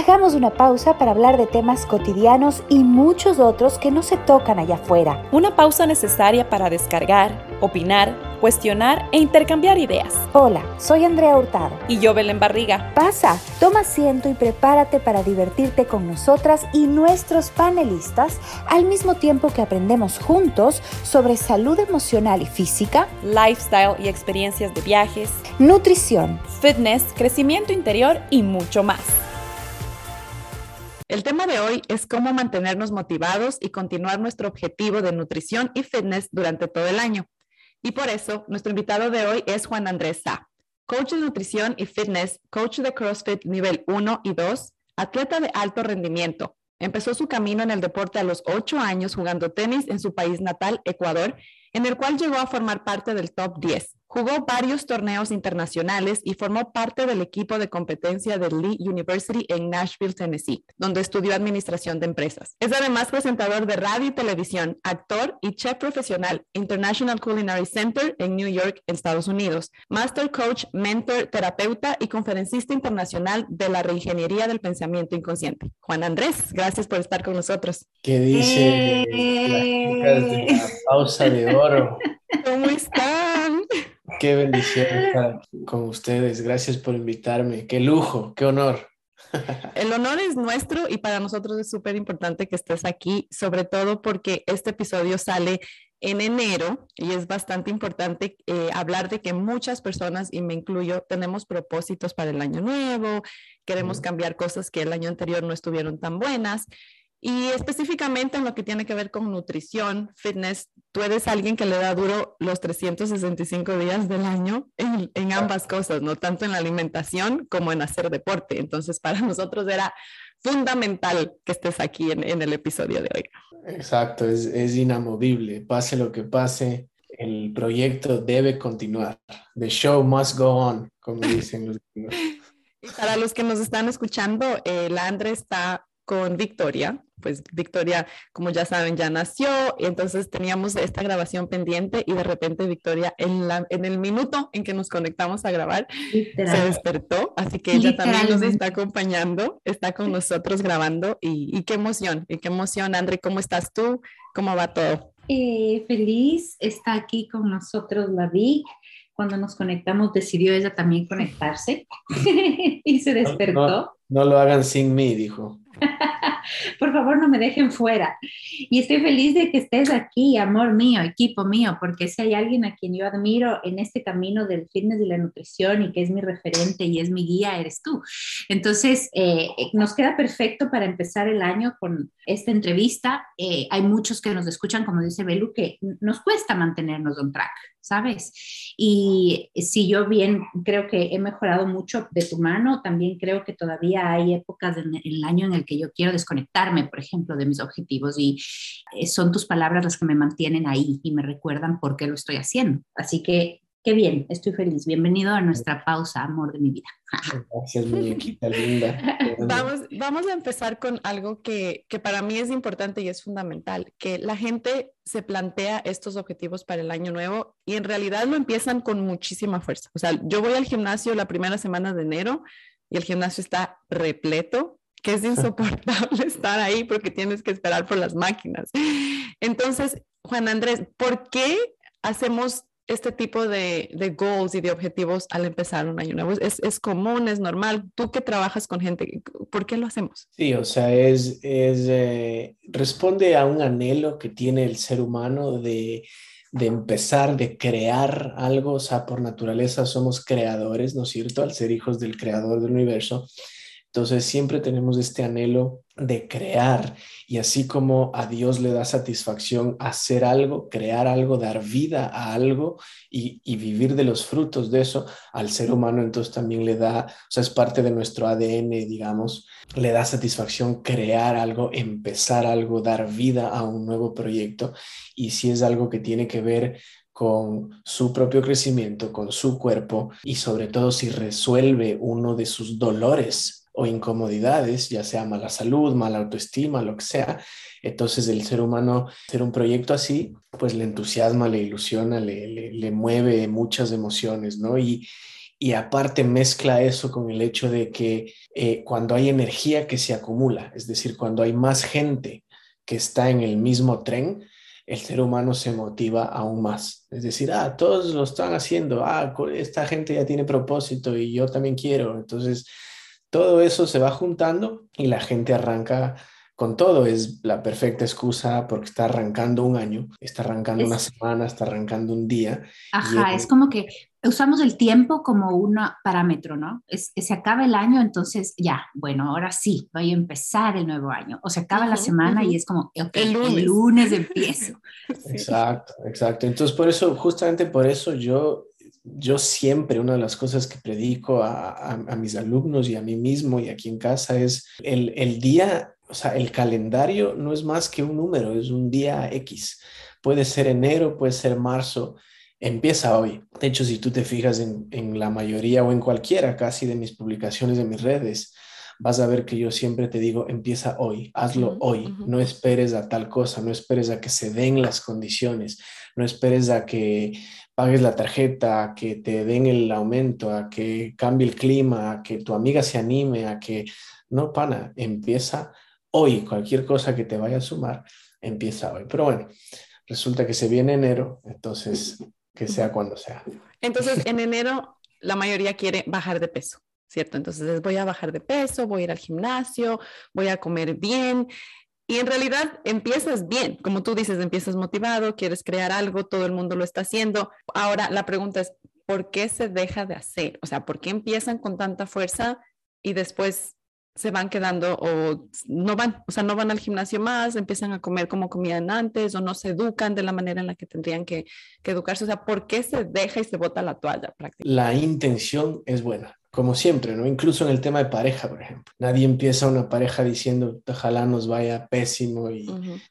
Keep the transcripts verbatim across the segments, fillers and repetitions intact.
Hagamos una pausa para hablar de temas cotidianos y muchos otros que no se tocan allá afuera. Una pausa necesaria para descargar, opinar, cuestionar e intercambiar ideas. Hola, soy Andrea Hurtado. Y yo, Belén Barriga. Pasa, toma asiento y prepárate para divertirte con nosotras y nuestros panelistas al mismo tiempo que aprendemos juntos sobre salud emocional y física, lifestyle y experiencias de viajes, nutrición, fitness, crecimiento interior y mucho más. El tema de hoy es cómo mantenernos motivados y continuar nuestro objetivo de nutrición y fitness durante todo el año. Y por eso, nuestro invitado de hoy es Juan Andrés Sá, coach de nutrición y fitness, coach de CrossFit nivel uno y dos, atleta de alto rendimiento. Empezó su camino en el deporte a los ocho años jugando tenis en su país natal, Ecuador, en el cual llegó a formar parte del top diez. Jugó varios torneos internacionales y formó parte del equipo de competencia de Lee University en Nashville, Tennessee, donde estudió administración de empresas. Es además presentador de radio y televisión, actor y chef profesional, International Culinary Center en New York, Estados Unidos, master coach, mentor, terapeuta y conferencista internacional de la reingeniería del pensamiento inconsciente. Juan Andrés, gracias por estar con nosotros. ¿Qué dice Eh... las chicas de la pausa de oro? ¿Cómo están? Qué bendición estar con ustedes. Gracias por invitarme. Qué lujo, qué honor. El honor es nuestro y para nosotros es súper importante que estés aquí, sobre todo porque este episodio sale en enero y es bastante importante eh, hablar de que muchas personas, y me incluyo, tenemos propósitos para el año nuevo, queremos cambiar cosas que el año anterior no estuvieron tan buenas. Y específicamente en lo que tiene que ver con nutrición, fitness, tú eres alguien que le da duro los trescientos sesenta y cinco días del año en, en ambas cosas, ¿no? Tanto en la alimentación como en hacer deporte. Entonces, para nosotros era fundamental que estés aquí en, en el episodio de hoy. Exacto, es, es inamovible. Pase lo que pase, el proyecto debe continuar. The show must go on, como dicen los gringos. Y para los que nos están escuchando, eh, la Andre está con Victoria, pues Victoria, como ya saben, ya nació, y entonces teníamos esta grabación pendiente y de repente Victoria en, la, en el minuto en que nos conectamos a grabar Literal. se despertó, así que ella también nos está acompañando, está con nosotros grabando y, y qué emoción, y qué emoción. Andre, ¿cómo estás tú? ¿Cómo va todo? Eh, feliz, está aquí con nosotros la Vic. Cuando nos conectamos decidió ella también conectarse y se despertó. No, no, no lo hagan sin mí, dijo. Por favor, no me dejen fuera. Y estoy feliz de que estés aquí, amor mío, equipo mío, porque si hay alguien a quien yo admiro en este camino del fitness y la nutrición y que es mi referente y es mi guía, eres tú. Entonces, eh, nos queda perfecto para empezar el año con esta entrevista. Eh, hay muchos que nos escuchan, como dice Belu, que nos cuesta mantenernos on track, ¿sabes? Y si yo bien creo que he mejorado mucho de tu mano, también creo que todavía hay épocas en el año en el que yo quiero desconectarme, por ejemplo, de mis objetivos y son tus palabras las que me mantienen ahí y me recuerdan por qué lo estoy haciendo. Así que, qué bien, estoy feliz. Bienvenido a nuestra pausa, amor de mi vida. Gracias, muñequita linda. Vamos, vamos a empezar con algo que, que para mí es importante y es fundamental, que la gente se plantea estos objetivos para el año nuevo y en realidad lo empiezan con muchísima fuerza. O sea, yo voy al gimnasio la primera semana de enero y el gimnasio está repleto, que es insoportable estar ahí porque tienes que esperar por las máquinas. Entonces, Juan Andrés, ¿por qué hacemos este tipo de, de goals y de objetivos al empezar un año nuevo? ¿Es, es común, es normal? Tú que trabajas con gente, ¿por qué lo hacemos? Sí, o sea, es, es eh, responde a un anhelo que tiene el ser humano de, de empezar, de crear algo. O sea, por naturaleza somos creadores, ¿no es cierto? Al ser hijos del creador del universo. Entonces siempre tenemos este anhelo de crear y así como a Dios le da satisfacción hacer algo, crear algo, dar vida a algo y, y vivir de los frutos de eso, al ser humano entonces también le da, o sea, es parte de nuestro A D N, digamos, le da satisfacción crear algo, empezar algo, dar vida a un nuevo proyecto y si es algo que tiene que ver con su propio crecimiento, con su cuerpo y sobre todo si resuelve uno de sus dolores o incomodidades, ya sea mala salud, mala autoestima, lo que sea. Entonces el ser humano, hacer un proyecto así, pues le entusiasma, le ilusiona, le, le, le mueve muchas emociones, ¿no? Y, Y aparte mezcla eso con el hecho de que eh, cuando hay energía que se acumula, es decir, cuando hay más gente que está en el mismo tren, el ser humano se motiva aún más. Es decir, ah, todos lo están haciendo, ah, esta gente ya tiene propósito y yo también quiero. Entonces, todo eso se va juntando y la gente arranca con todo. Es la perfecta excusa porque está arrancando un año, está arrancando una Es, semana, está arrancando un día. Y ajá, es como que usamos el tiempo como un parámetro, ¿no? Es, se acaba el año, entonces ya, bueno, ahora sí, voy a empezar el nuevo año. O se acaba la Ujú, semana y ujú. es como, ok, El el lunes. lunes empiezo. Sí. exacto, exacto. Entonces, por eso, justamente por eso yo, yo siempre, una de las cosas que predico a, a, a mis alumnos y a mí mismo y aquí en casa es el, el día, o sea, el calendario no es más que un número, es un día X. Puede ser enero, puede ser marzo, empieza hoy. De hecho, si tú te fijas en, en la mayoría o en cualquiera casi de mis publicaciones de mis redes, vas a ver que yo siempre te digo, empieza hoy, hazlo Ujú, hoy, ujú. no esperes a tal cosa, no esperes a que se den las condiciones, no esperes a que pagues la tarjeta, a que te den el aumento, a que cambie el clima, a que tu amiga se anime, a que, no, pana, empieza hoy, cualquier cosa que te vaya a sumar, empieza hoy. Pero bueno, resulta que se viene enero, entonces que sea Ujú. cuando sea. Entonces, en enero la mayoría quiere bajar de peso, ¿cierto? Entonces, voy a bajar de peso, voy a ir al gimnasio, voy a comer bien. Y en realidad empiezas bien, como tú dices, empiezas motivado, quieres crear algo, todo el mundo lo está haciendo. Ahora la pregunta es, ¿por qué se deja de hacer? O sea, ¿por qué empiezan con tanta fuerza y después se van quedando o no van, o sea, no van al gimnasio más, empiezan a comer como comían antes o no se educan de la manera en la que tendrían que, que educarse? O sea, ¿por qué se deja y se bota la toalla prácticamente? La intención es buena, como siempre, ¿no? Incluso en el tema de pareja, por ejemplo. Nadie empieza una pareja diciendo, ojalá nos vaya pésimo y, Uh-huh.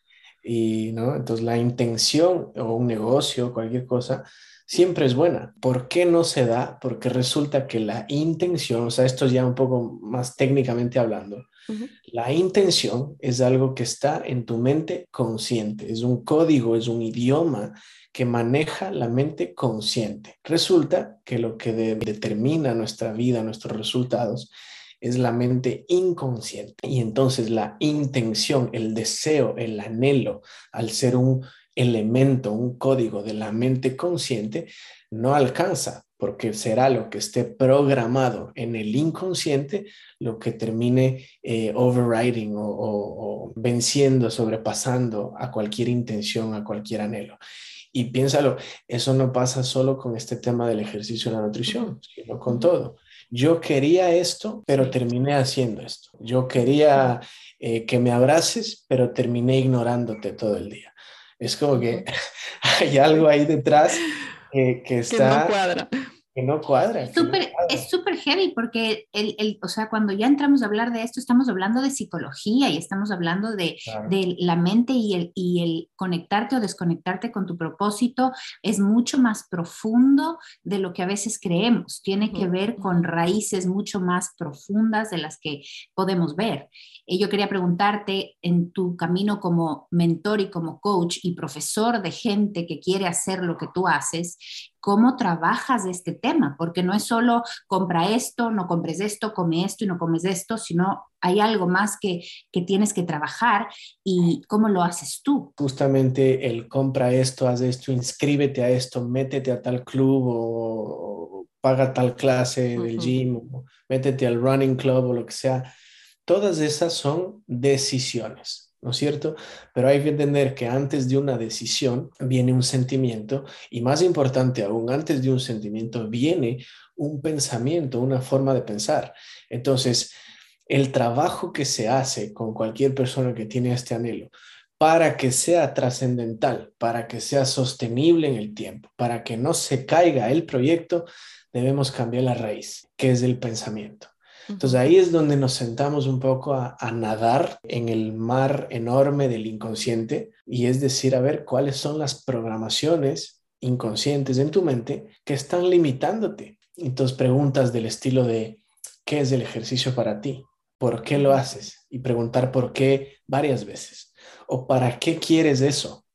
y, ¿no? Entonces la intención o un negocio, cualquier cosa, siempre es buena. ¿Por qué no se da? Porque resulta que la intención, o sea, esto es ya un poco más técnicamente hablando, Uh-huh. la intención es algo que está en tu mente consciente, es un código, es un idioma que maneja la mente consciente. Resulta que lo que de- determina nuestra vida, nuestros resultados, es la mente inconsciente. Y entonces la intención, el deseo, el anhelo, al ser un elemento, un código de la mente consciente, no alcanza, porque será lo que esté programado en el inconsciente lo que termine eh, overriding o, o, o venciendo, sobrepasando a cualquier intención, a cualquier anhelo. Y piénsalo, eso no pasa solo con este tema del ejercicio y la Uh-huh. nutrición, sino con Uh-huh. todo. Yo quería esto, pero Sí. terminé haciendo esto. Yo quería eh, que me abraces, pero terminé ignorándote todo el día. Es como que Uh-huh. hay algo ahí detrás que, que Que no está, cuadra. que no cuadra, Es que no súper, cuadra. es súper heavy porque, el, el, o sea, cuando ya entramos a hablar de esto, estamos hablando de psicología y estamos hablando de, Claro. de la mente y el, y el conectarte o desconectarte con tu propósito es mucho más profundo de lo que a veces creemos. Tiene que Uh-huh. ver con raíces mucho más profundas de las que podemos ver. Y yo quería preguntarte, en tu camino como mentor y como coach y profesor de gente que quiere hacer lo que tú haces, ¿cómo trabajas este tema? Porque no es solo compra esto, no compres esto, come esto y no comes esto, sino hay algo más que, que tienes que trabajar y cómo lo haces tú. Justamente el compra esto, haz esto, inscríbete a esto, métete a tal club o, o paga tal clase del Uh-huh. gym, o métete al running club o lo que sea. Todas esas son decisiones, ¿no es cierto? Pero hay que entender que antes de una decisión viene un sentimiento y más importante aún, antes de un sentimiento viene un pensamiento, una forma de pensar. Entonces, el trabajo que se hace con cualquier persona que tiene este anhelo para que sea trascendental, para que sea sostenible en el tiempo, para que no se caiga el proyecto, debemos cambiar la raíz, que es el pensamiento. Entonces Uh-huh. ahí es donde nos sentamos un poco a, a nadar en el mar enorme del inconsciente y es decir, a ver cuáles son las programaciones inconscientes en tu mente que están limitándote. Entonces preguntas del estilo de, ¿qué es el ejercicio para ti? ¿Por qué lo Uh-huh. haces? Y preguntar por qué varias veces. ¿O para qué quieres eso?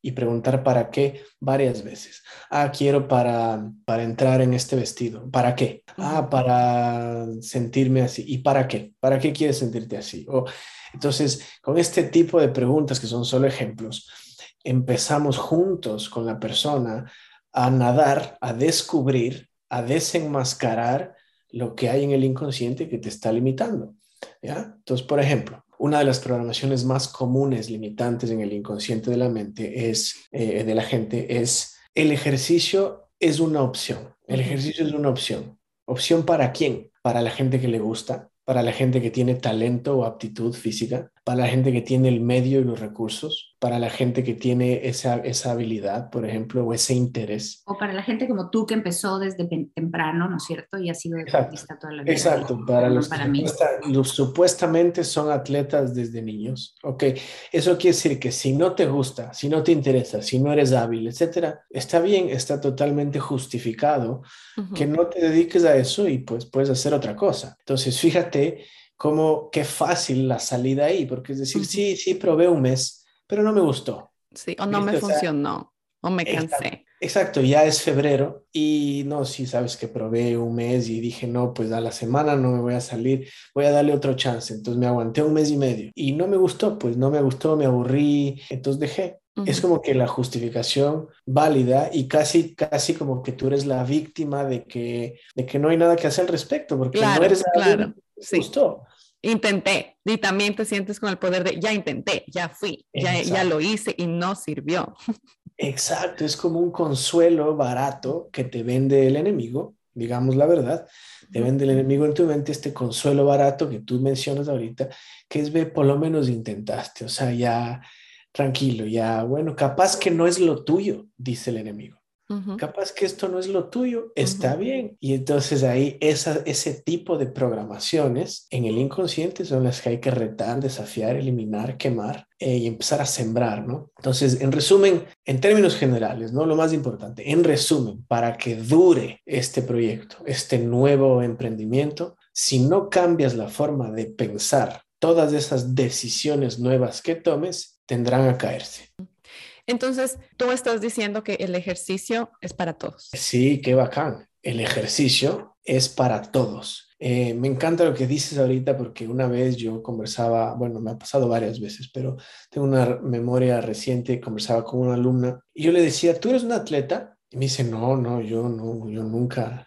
y preguntar para qué varias veces. Ah, quiero para, para entrar en este vestido. ¿Para qué? Ah, para sentirme así. ¿Y para qué? ¿Para qué quieres sentirte así? O, entonces, con este tipo de preguntas que son solo ejemplos, empezamos juntos con la persona a nadar, a descubrir, a desenmascarar lo que hay en el inconsciente que te está limitando. ¿Ya? Entonces, por ejemplo, una de las programaciones más comunes limitantes en el inconsciente de la mente es, eh, de la gente, es el ejercicio es una opción. El ejercicio es una opción. ¿Opción para quién? Para la gente que le gusta, para la gente que tiene talento o aptitud física, para la gente que tiene el medio y los recursos, para la gente que tiene esa, esa habilidad, por ejemplo, o ese interés. O para la gente como tú que empezó desde temprano, ¿no es cierto? Y ha sido deportista toda la vida. Exacto, para los que para mí. supuesta, los supuestamente son atletas desde niños. Ok, eso quiere decir que si no te gusta, si no te interesa, si no eres hábil, etcétera, está bien, está totalmente justificado uh-huh. que no te dediques a eso y pues puedes hacer otra cosa. Entonces, fíjate cómo qué fácil la salida ahí, porque es decir, uh-huh. sí, sí, probé un mes, pero no me gustó. Sí, o no ¿viste? me funcionó, o, sea, o me cansé. Exacto, exacto, ya es febrero y no, sí, sabes que probé un mes y dije, no, pues a la semana no me voy a salir, voy a darle otro chance. Entonces me aguanté un mes y medio y no me gustó, pues no me gustó, me aburrí, entonces dejé. Uh-huh. Es como que la justificación válida y casi, casi como que tú eres la víctima de que, de que no hay nada que hacer al respecto, porque claro, no eres claro, alguien que te sí. gustó. Intenté y también te sientes con el poder de ya intenté, ya fui, ya, ya lo hice y no sirvió. Exacto, es como un consuelo barato que te vende el enemigo, digamos la verdad, te vende el enemigo en tu mente este consuelo barato que tú mencionas ahorita, que es ve, por lo menos intentaste, o sea, ya tranquilo, ya bueno, capaz que no es lo tuyo, dice el enemigo. Uh-huh. Capaz que esto no es lo tuyo, está uh-huh. bien. Y entonces ahí esa, ese tipo de programaciones en el inconsciente son las que hay que retar, desafiar, eliminar, quemar eh, y empezar a sembrar, ¿no? Entonces, en resumen, en términos generales, ¿no? Lo más importante, en resumen, para que dure este proyecto, este nuevo emprendimiento, si no cambias la forma de pensar, todas esas decisiones nuevas que tomes tendrán a caerse. Entonces, tú estás diciendo que el ejercicio es para todos. Sí, qué bacán. El ejercicio es para todos. Eh, me encanta lo que dices ahorita porque una vez yo conversaba, bueno, me ha pasado varias veces, pero tengo una memoria reciente, conversaba con una alumna y yo le decía, ¿tú eres un atleta? Y me dice, no, no, yo no, yo nunca.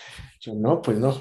Yo no, pues no.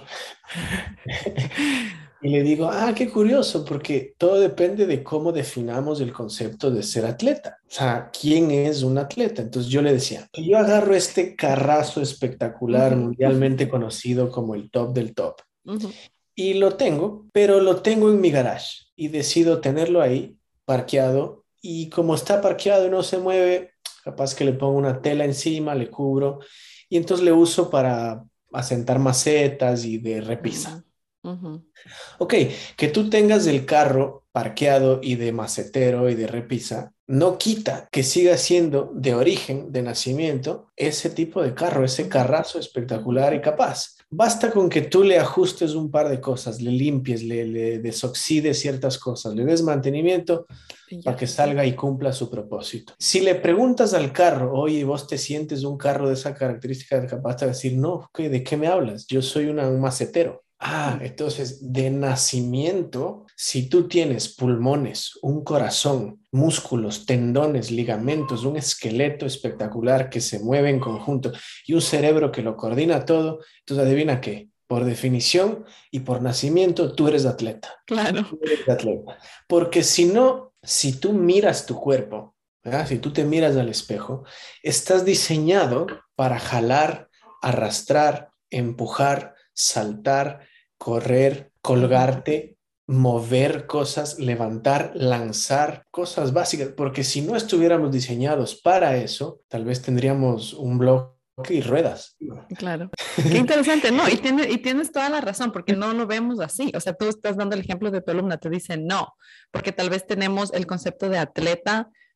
Y le digo, ah, qué curioso, porque todo depende de cómo definamos el concepto de ser atleta. O sea, ¿quién es un atleta? Entonces yo le decía, yo agarro este carrazo espectacular, uh-huh. mundialmente conocido como el top del top, uh-huh. y lo tengo, pero lo tengo en mi garage y decido tenerlo ahí, parqueado, y como está parqueado y no se mueve, capaz que le pongo una tela encima, le cubro, y entonces le uso para asentar macetas y de repisa. Uh-huh. Uh-huh. Ok, que tú tengas el carro parqueado y de macetero y de repisa, no quita que siga siendo de origen, de nacimiento, ese tipo de carro, ese carrazo espectacular y capaz. Basta con que tú le ajustes un par de cosas, le limpies, le, le desoxides ciertas cosas, le des mantenimiento para que salga y cumpla su propósito. Si le preguntas al carro, oye, vos te sientes un carro de esa característica, capaz de decir, no, ¿de qué me hablas? Yo soy una, un macetero. Ah, entonces de nacimiento, si tú tienes pulmones, un corazón, músculos, tendones, ligamentos, un esqueleto espectacular que se mueve en conjunto y un cerebro que lo coordina todo, entonces adivina qué, por definición y por nacimiento tú eres atleta. Claro. Tú eres atleta. Porque si no, si tú miras tu cuerpo, ¿verdad? Si tú te miras al espejo, estás diseñado para jalar, arrastrar, empujar, saltar, correr, colgarte, mover cosas, levantar, lanzar cosas básicas, porque si no estuviéramos diseñados para eso, tal vez tendríamos un bloque y ruedas. Claro, qué interesante, no, y, tiene, y tienes toda la razón, porque no lo vemos así, o sea, tú estás dando el ejemplo de tu alumna, te dice no, porque tal vez tenemos el concepto de atleta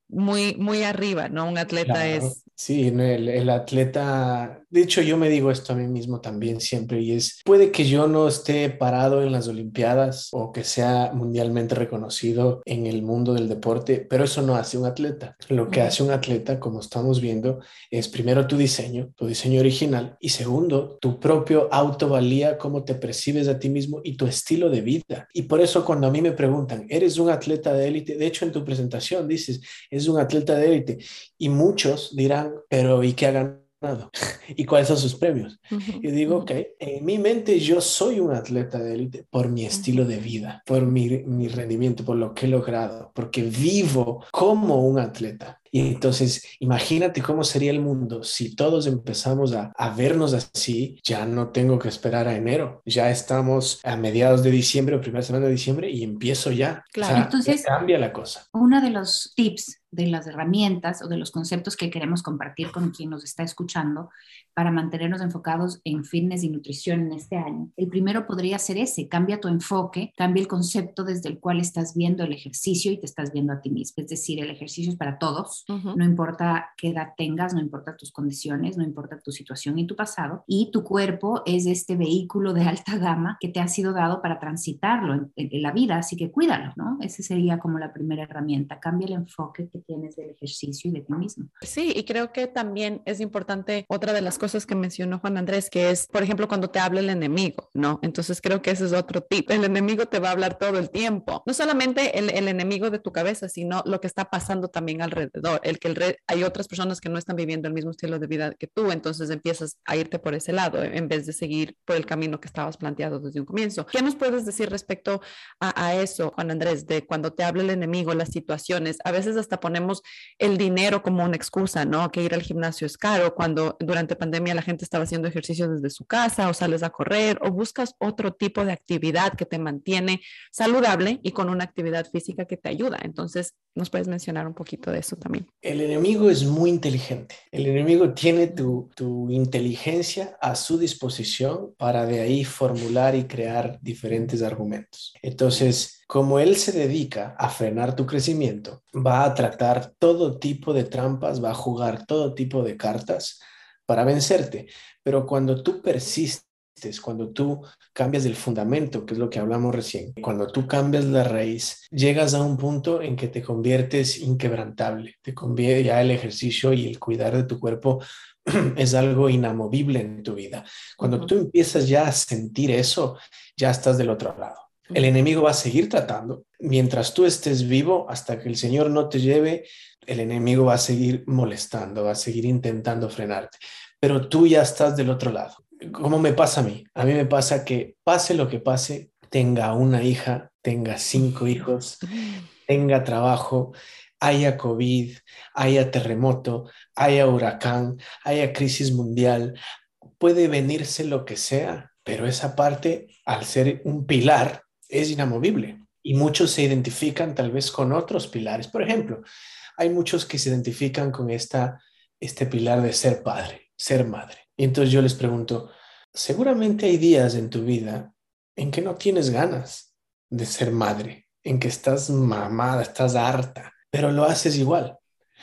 muy, muy arriba, ¿no? Un atleta Claro, es... sí, no, el, el atleta, de hecho yo me digo esto a mí mismo también siempre y es, puede que yo no esté parado en las Olimpiadas o que sea mundialmente reconocido en el mundo del deporte, pero eso no hace un atleta. Lo que Ujú. hace un atleta, como estamos viendo, es primero tu diseño, tu diseño original y segundo, tu propio autovalía, cómo te percibes a ti mismo y tu estilo de vida. Y por eso cuando a mí me preguntan, ¿eres un atleta de élite? De hecho en tu presentación dices, es un atleta de élite. Y muchos dirán, pero ¿y qué ha ganado? ¿Y cuáles son sus premios? Ujú, Y digo, ujú, ok, en mi mente yo soy un atleta de élite por mi estilo ujú. de vida, por mi, mi rendimiento, por lo que he logrado, porque vivo como un atleta. Y entonces, imagínate cómo sería el mundo si todos empezamos a, a vernos así. Ya no tengo que esperar a enero. Ya estamos a mediados de diciembre o primera semana de diciembre y empiezo ya. O Claro. sea, ya Entonces, cambia la cosa. uno de los tips, de las herramientas o de los conceptos que queremos compartir con quien nos está escuchando para mantenernos enfocados en fitness y nutrición en este año. El primero podría ser ese: cambia tu enfoque, cambia el concepto desde el cual estás viendo el ejercicio y te estás viendo a ti mismo. Es decir, el ejercicio es para todos, Ujú. no importa qué edad tengas, no importa tus condiciones, no importa tu situación y tu pasado, y tu cuerpo es este vehículo de alta gama que te ha sido dado para transitarlo en, en, en la vida, así que cuídalo, ¿no? Esa sería como la primera herramienta: cambia el enfoque que tienes del ejercicio y de ti mismo. Sí, y creo que también es importante otra de las cosas que mencionó Juan Andrés, que es, por ejemplo, cuando te habla el enemigo, ¿no? Entonces creo que ese es otro tip. El enemigo te va a hablar todo el tiempo. No solamente el, el enemigo de tu cabeza, sino lo que está pasando también alrededor. El que el re... hay otras personas que no están viviendo el mismo estilo de vida que tú, entonces empiezas a irte por ese lado en vez de seguir por el camino que estabas planteado desde un comienzo. ¿Qué nos puedes decir respecto a, a eso, Juan Andrés, de cuando te habla el enemigo, las situaciones? A veces hasta ponemos el dinero como una excusa, ¿no? Que ir al gimnasio es caro, cuando durante pandemia la gente estaba haciendo ejercicio desde su casa, o sales a correr, o buscas otro tipo de actividad que te mantiene saludable y con una actividad física que te ayuda. Entonces, ¿nos puedes mencionar un poquito de eso también? El enemigo es muy inteligente. El enemigo tiene tu, tu inteligencia a su disposición para de ahí formular y crear diferentes argumentos. Entonces, como él se dedica a frenar tu crecimiento, va a tratar todo tipo de trampas, va a jugar todo tipo de cartas para vencerte. Pero cuando tú persistes, cuando tú cambias el fundamento, que es lo que hablamos recién, cuando tú cambias la raíz, llegas a un punto en que te conviertes inquebrantable, te convierte ya el ejercicio y el cuidar de tu cuerpo es algo inamovible en tu vida. Cuando Uh-huh. tú empiezas ya a sentir eso, ya estás del otro lado. Uh-huh. El enemigo va a seguir tratando. Mientras tú estés vivo, hasta que el Señor no te lleve, el enemigo va a seguir molestando, va a seguir intentando frenarte. Pero tú ya estás del otro lado. ¿Cómo me pasa a mí? A mí me pasa que pase lo que pase, tenga una hija, tenga cinco hijos, tenga trabajo, haya COVID, haya terremoto, haya huracán, haya crisis mundial, puede venirse lo que sea, pero esa parte, al ser un pilar, es inamovible. Y muchos se identifican tal vez con otros pilares. Por ejemplo, hay muchos que se identifican con esta, este pilar de ser padre, ser madre. Y entonces yo les pregunto, seguramente hay días en tu vida en que no tienes ganas de ser madre, en que estás mamada, estás harta, pero lo haces igual.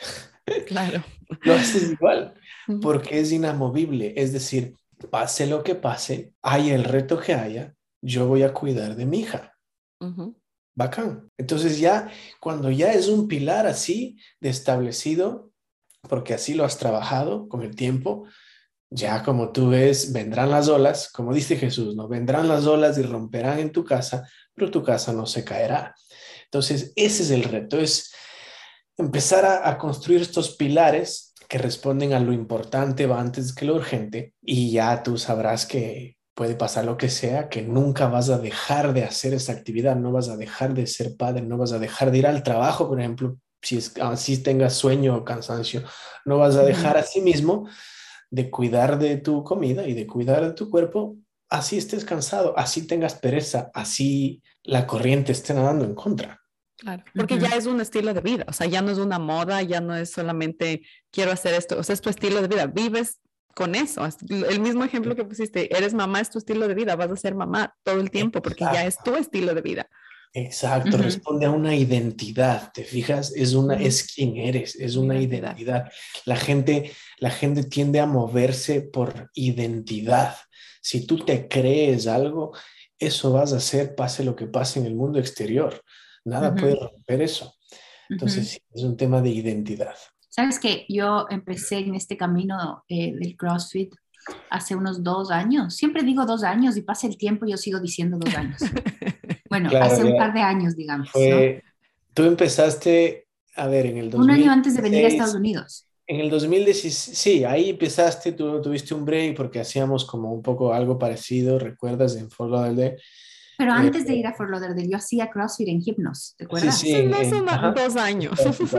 Claro. Lo haces igual, porque es inamovible. Es decir, pase lo que pase, haya el reto que haya, yo voy a cuidar de mi hija. Uh-huh. Bacán. Entonces ya, cuando ya es un pilar así de establecido, porque así lo has trabajado con el tiempo, ya como tú ves, vendrán las olas, como dice Jesús, ¿no? Vendrán las olas y romperán en tu casa, pero tu casa no se caerá. Entonces, ese es el reto, es empezar a, a construir estos pilares que responden a lo importante va antes que lo urgente, y ya tú sabrás que puede pasar lo que sea, que nunca vas a dejar de hacer esa actividad, no vas a dejar de ser padre, no vas a dejar de ir al trabajo, por ejemplo, si es, así tengas sueño o cansancio, no vas a dejar uh-huh. a sí mismo de cuidar de tu comida y de cuidar de tu cuerpo, así estés cansado, así tengas pereza, así la corriente esté nadando en contra. Claro, porque uh-huh. ya es un estilo de vida, o sea, ya no es una moda, ya no es solamente quiero hacer esto, o sea, es tu estilo de vida, vives con eso. El mismo ejemplo que pusiste, eres mamá, es tu estilo de vida, vas a ser mamá todo el tiempo porque Exacto. ya es tu estilo de vida. Exacto, Ujú. responde a una identidad, ¿te fijas? Es una, Ujú. es quién eres, es una Identidad. identidad. La gente, la gente tiende a moverse por identidad. Si tú te crees algo, eso vas a hacer, pase lo que pase en el mundo exterior. Nada puede Ujú, romper eso. Entonces, ujú. sí, es un tema de identidad. Sabes que yo empecé en este camino eh, del CrossFit hace unos dos años. Siempre digo dos años y pasa el tiempo y yo sigo diciendo dos años. Bueno, Claro, hace un ya par de años, digamos, ¿no? fue, tú empezaste, a ver, en el Un dos año mil antes de venir a Estados dieciséis. Unidos. En el dos mil dieciséis, sí, ahí empezaste, tú tuviste un break porque hacíamos como un poco algo parecido, ¿recuerdas? En Fort Lauderdale. Pero Eh, antes de ir a Fort Lauderdale, yo hacía CrossFit en Hypnos, ¿te sí, sí, acuerdas? en, No son en- ma- ajá. dos años.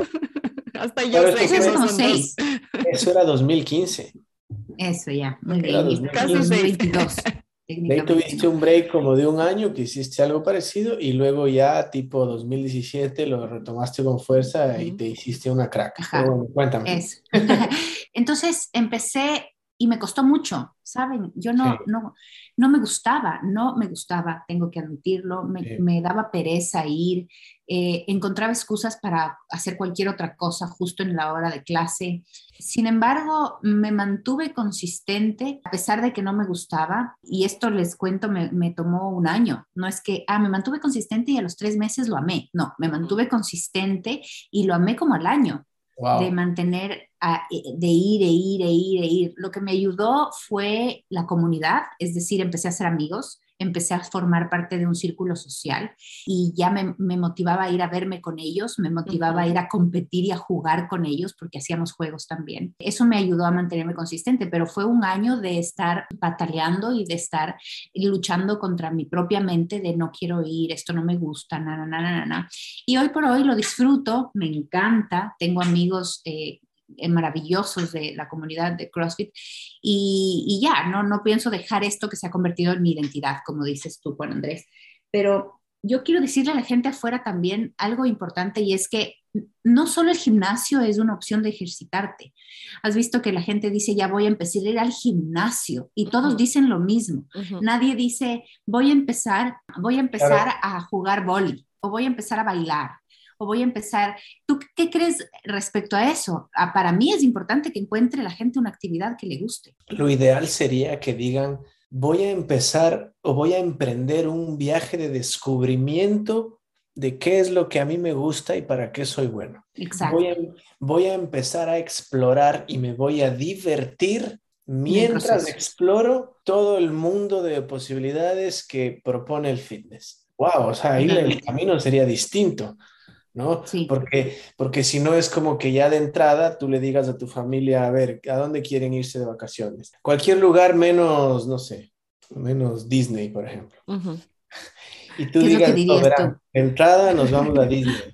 Hasta yo Pero eso sé Eso que hace no fue, como son dos. seis. eso era dos mil quince, Eso ya, muy era bien. Y estamos en Casi dos mil quince. seis. dos mil veintidós, De ahí técnicamente, tuviste ¿no? un break como de un año que hiciste algo parecido y luego ya tipo dos mil diecisiete lo retomaste con fuerza y Ujú. te hiciste una crack. Pero Ajá, bueno, cuéntame. eso. Entonces empecé y me costó mucho, ¿saben? Yo Sí, no, no, no me gustaba, no me gustaba, tengo que admitirlo, me, sí. me daba pereza ir, eh, encontraba excusas para hacer cualquier otra cosa justo en la hora de clase. Sin embargo, me mantuve consistente a pesar de que no me gustaba y esto les cuento, me, me tomó un año. No es que, ah, me mantuve consistente y a los tres meses lo amé. No, me mantuve consistente y lo amé como al año de Wow. mantener, a- de ir, e ir, e ir, e ir. Lo que me ayudó fue la comunidad, es decir, empecé a hacer amigos, empecé a formar parte de un círculo social y ya me, me motivaba a ir a verme con ellos, me motivaba a Ujú. ir a competir y a jugar con ellos porque hacíamos juegos también. Eso me ayudó a mantenerme consistente, pero fue un año de estar bataleando y de estar luchando contra mi propia mente de no quiero ir, esto no me gusta, na, na, na, na, na. Y hoy por hoy lo disfruto, me encanta, tengo amigos eh, eh, maravillosos de la comunidad de CrossFit y, y ya, no, no pienso dejar esto que se ha convertido en mi identidad, como dices tú, Juan Andrés. Pero yo quiero decirle a la gente afuera también algo importante y es que no solo el gimnasio es una opción de ejercitarte. Has visto que la gente dice, ya voy a empezar a ir al gimnasio y todos Ujú. dicen lo mismo. Ujú. Nadie dice, voy a empezar, voy a empezar Claro. a jugar vóley o voy a empezar a bailar o voy a empezar. ¿Tú qué crees respecto a eso? Ah, para mí es importante que encuentre la gente una actividad que le guste. Lo ideal sería que digan, voy a empezar o voy a emprender un viaje de descubrimiento de qué es lo que a mí me gusta y para qué soy bueno. Voy a, Exacto, voy a empezar a explorar y me voy a divertir en el mientras proceso. exploro todo el mundo de posibilidades que propone el fitness. Wow, o sea, ahí el Totalmente. camino sería distinto, ¿no? Sí, Porque, porque si no es como que ya de entrada tú le digas a tu familia, a ver, ¿a dónde quieren irse de vacaciones? Cualquier lugar menos, no sé, menos Disney, por ejemplo. Ujú. Y tú ¿qué es lo que digas, no, dirías verán, tú? de entrada nos vamos a Disney.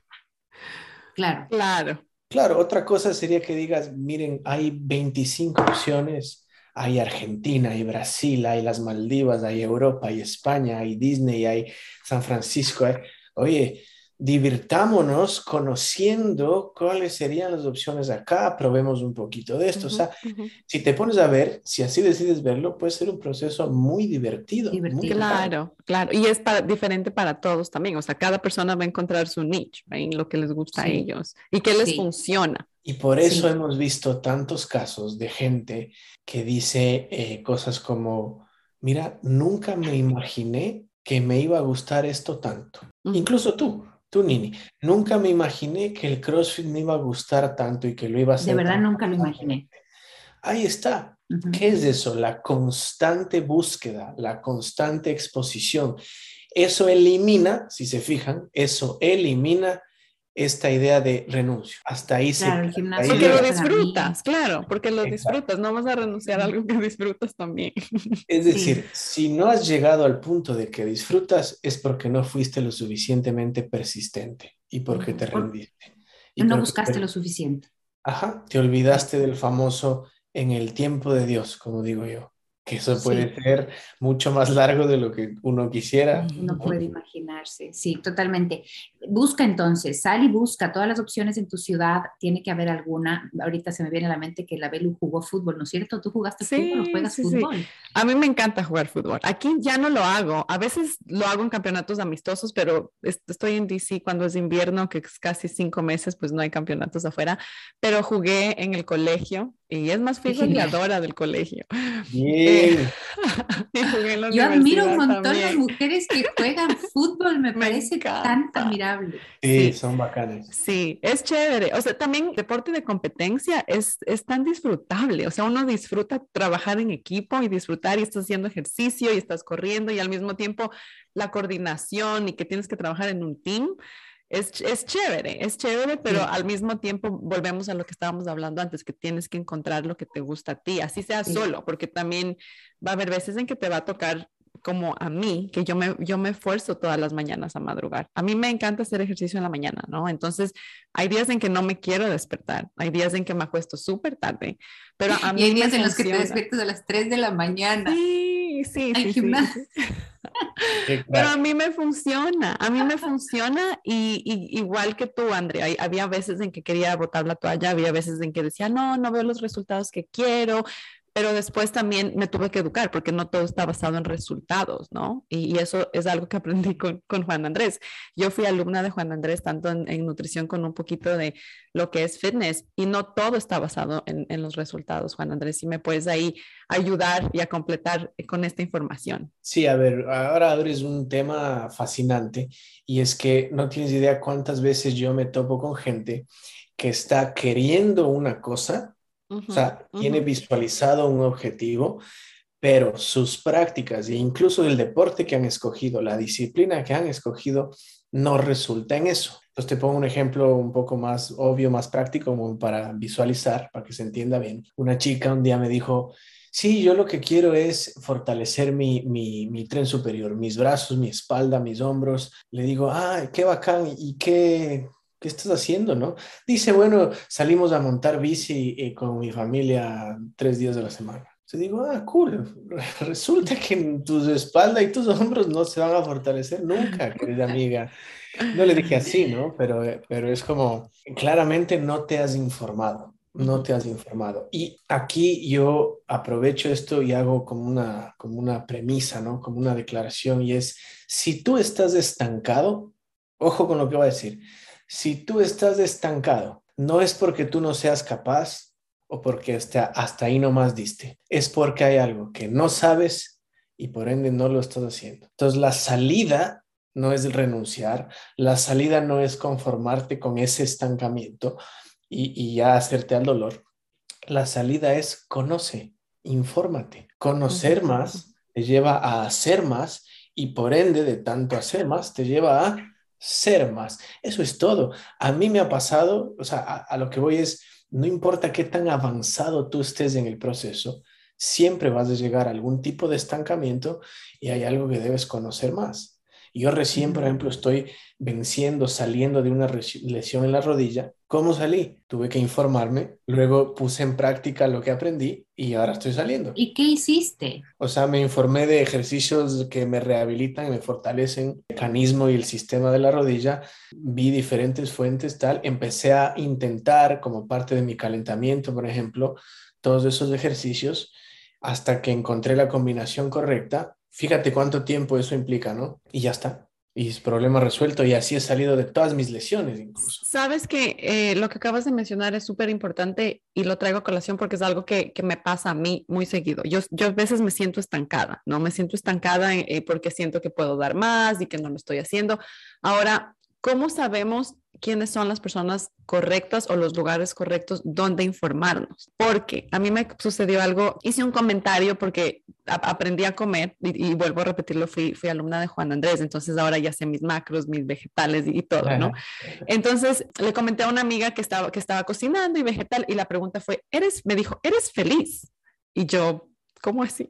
Claro, Claro. Claro, otra cosa sería que digas, miren, hay veinticinco opciones. Hay Argentina, hay Brasil, hay las Maldivas, hay Europa, hay España, hay Disney, hay San Francisco. hay- Oye, divirtámonos conociendo cuáles serían las opciones acá, probemos un poquito de esto. O Ujú, sea, ujú. si te pones a ver, si así decides verlo, puede ser un proceso muy divertido, muy divertido. bacán. Claro, claro. Y es para, diferente para todos también. O sea, cada persona va a encontrar su niche, ¿right? Lo que les gusta a Sí, ellos y qué les sí, funciona. Y por eso sí. hemos visto tantos casos de gente que dice eh, cosas como, mira, nunca me imaginé que me iba a gustar esto tanto. Ujú, Incluso tú, tú, Nini, nunca me imaginé que el CrossFit me iba a gustar tanto y que lo iba a De hacer verdad tan nunca lo imaginé. constantemente. Ahí está. Ujú. ¿Qué es eso? La constante búsqueda, la constante exposición. Eso elimina, si se fijan, eso elimina esta idea de renuncio. Hasta ahí se, Claro, el hasta ahí gimnasio porque lo llega. para mí, disfrutas, claro, porque lo Exacto. disfrutas. No vas a renunciar a mm, algo que disfrutas también. Es sí, decir, si no has llegado al punto de que disfrutas, es porque no fuiste lo suficientemente persistente y porque te Ujú. por- rendiste. Y no porque, buscaste lo te- suficiente. ajá, te olvidaste del famoso en el tiempo de Dios, como digo yo, que eso puede Sí, ser mucho más largo de lo que uno quisiera, uno ¿no? puede imaginarse, sí, totalmente. Busca entonces, sal y busca todas las opciones en tu ciudad, tiene que haber alguna. Ahorita se me viene a la mente que la Belu jugó fútbol, ¿no es cierto? ¿Tú jugaste fútbol o Sí, juegas sí, sí. fútbol? A mí me encanta jugar fútbol. Aquí ya no lo hago. A veces lo hago en campeonatos amistosos, pero est- estoy en D C cuando es invierno, que es casi cinco meses, pues no hay campeonatos afuera. Pero jugué en el colegio y es más, Qué fui genial. goleadora del colegio. Eh, Bien. y jugué en la Yo admiro un universidad montón las también. mujeres que juegan fútbol, me Me parece tan encanta. admirable. Sí, Sí. son bacanes. Sí, es chévere. O sea, también deporte de competencia es, es tan disfrutable. O sea, uno disfruta trabajar en equipo y disfrutar y estás haciendo ejercicio y estás corriendo y al mismo tiempo la coordinación y que tienes que trabajar en un team. Es, es chévere, es chévere, pero Sí, al mismo tiempo volvemos a lo que estábamos hablando antes, que tienes que encontrar lo que te gusta a ti, así sea sí. solo, porque también va a haber veces en que te va a tocar como a mí, que yo me, yo me esfuerzo todas las mañanas a madrugar. A mí me encanta hacer ejercicio en la mañana, ¿no? Entonces, hay días en que no me quiero despertar, hay días en que me acuesto súper tarde, pero a Y hay mí me días en los que te funciona. despiertas a las tres de la mañana. Sí, sí, Hay sí, sí, gimnasio. sí. Qué Pero a crack. mí me funciona, a mí me funciona y, y igual que tú, Andrea, hay- había veces en que quería botar la toalla, había veces en que decía, no, no veo los resultados que quiero, pero después también me tuve que educar porque no todo está basado en resultados, ¿no? Y, y eso es algo que aprendí con, con Juan Andrés. Yo fui alumna de Juan Andrés tanto en, en nutrición con un poquito de lo que es fitness y no todo está basado en, en los resultados, Juan Andrés, si me puedes ahí ayudar y a completar con esta información. Sí, a ver, ahora abres un tema fascinante y es que no tienes idea cuántas veces yo me topo con gente que está queriendo una cosa, o Ujú, sea, ujú. tiene visualizado un objetivo, pero sus prácticas e incluso el deporte que han escogido, la disciplina que han escogido, no resulta en eso. Entonces te pongo un ejemplo un poco más obvio, más práctico, como para visualizar, para que se entienda bien. Una chica un día me dijo, sí, yo lo que quiero es fortalecer mi, mi, mi tren superior, mis brazos, mi espalda, mis hombros. Le digo, ah, qué bacán, ¿y qué, qué estás haciendo, no? Dice, bueno, salimos a montar bici eh, con mi familia tres días de la semana. Yo digo, ah, cool. Resulta que tu espalda y tus hombros no se van a fortalecer nunca, querida amiga. No le dije así, ¿no? Pero, eh, pero es como, claramente no te has informado, no Ujú, te has informado. Y aquí yo aprovecho esto y hago como una, como una premisa, ¿no? Como una declaración y es, si tú estás estancado, ojo con lo que voy a decir, si tú estás estancado, no es porque tú no seas capaz o porque hasta, hasta ahí nomás diste, es porque hay algo que no sabes y por ende no lo estás haciendo. Entonces la salida no es renunciar, la salida no es conformarte con ese estancamiento y, y ya hacerte al dolor. La salida es conoce, infórmate. ujú, Conocer más te lleva a hacer más y por ende de tanto hacer más te lleva a ser más. Eso es todo. A mí me ha pasado, o sea, a, a lo que voy es, no importa qué tan avanzado tú estés en el proceso, siempre vas a llegar a algún tipo de estancamiento y hay algo que debes conocer más. Yo recién, por Ujú. ejemplo, estoy venciendo, saliendo de una lesión en la rodilla. ¿Cómo salí? Tuve que informarme, luego puse en práctica lo que aprendí y ahora estoy saliendo. ¿Y qué hiciste? O sea, me informé de ejercicios que me rehabilitan y me fortalecen el mecanismo y el sistema de la rodilla. Vi diferentes fuentes, tal. Empecé a intentar, como parte de mi calentamiento, por ejemplo, todos esos ejercicios hasta que encontré la combinación correcta. Fíjate cuánto tiempo eso implica, ¿no? Y ya está. Y es problema resuelto. Y así he salido de todas mis lesiones, incluso. Sabes que eh, lo que acabas de mencionar es súper importante y lo traigo a colación porque es algo que, que me pasa a mí muy seguido. Yo, yo a veces me siento estancada, ¿no? Me siento estancada eh, porque siento que puedo dar más y que no lo estoy haciendo. Ahora, ¿cómo sabemos quiénes son las personas correctas o los lugares correctos donde informarnos? Porque a mí me sucedió algo, hice un comentario porque a, aprendí a comer y, y vuelvo a repetirlo, fui, fui alumna de Juan Andrés, entonces ahora ya sé mis macros, mis vegetales y, y todo, ¿no? Entonces le comenté a una amiga que estaba, que estaba cocinando y vegetal y la pregunta fue, ¿eres, me dijo, ¿eres feliz? Y yo, ¿cómo así?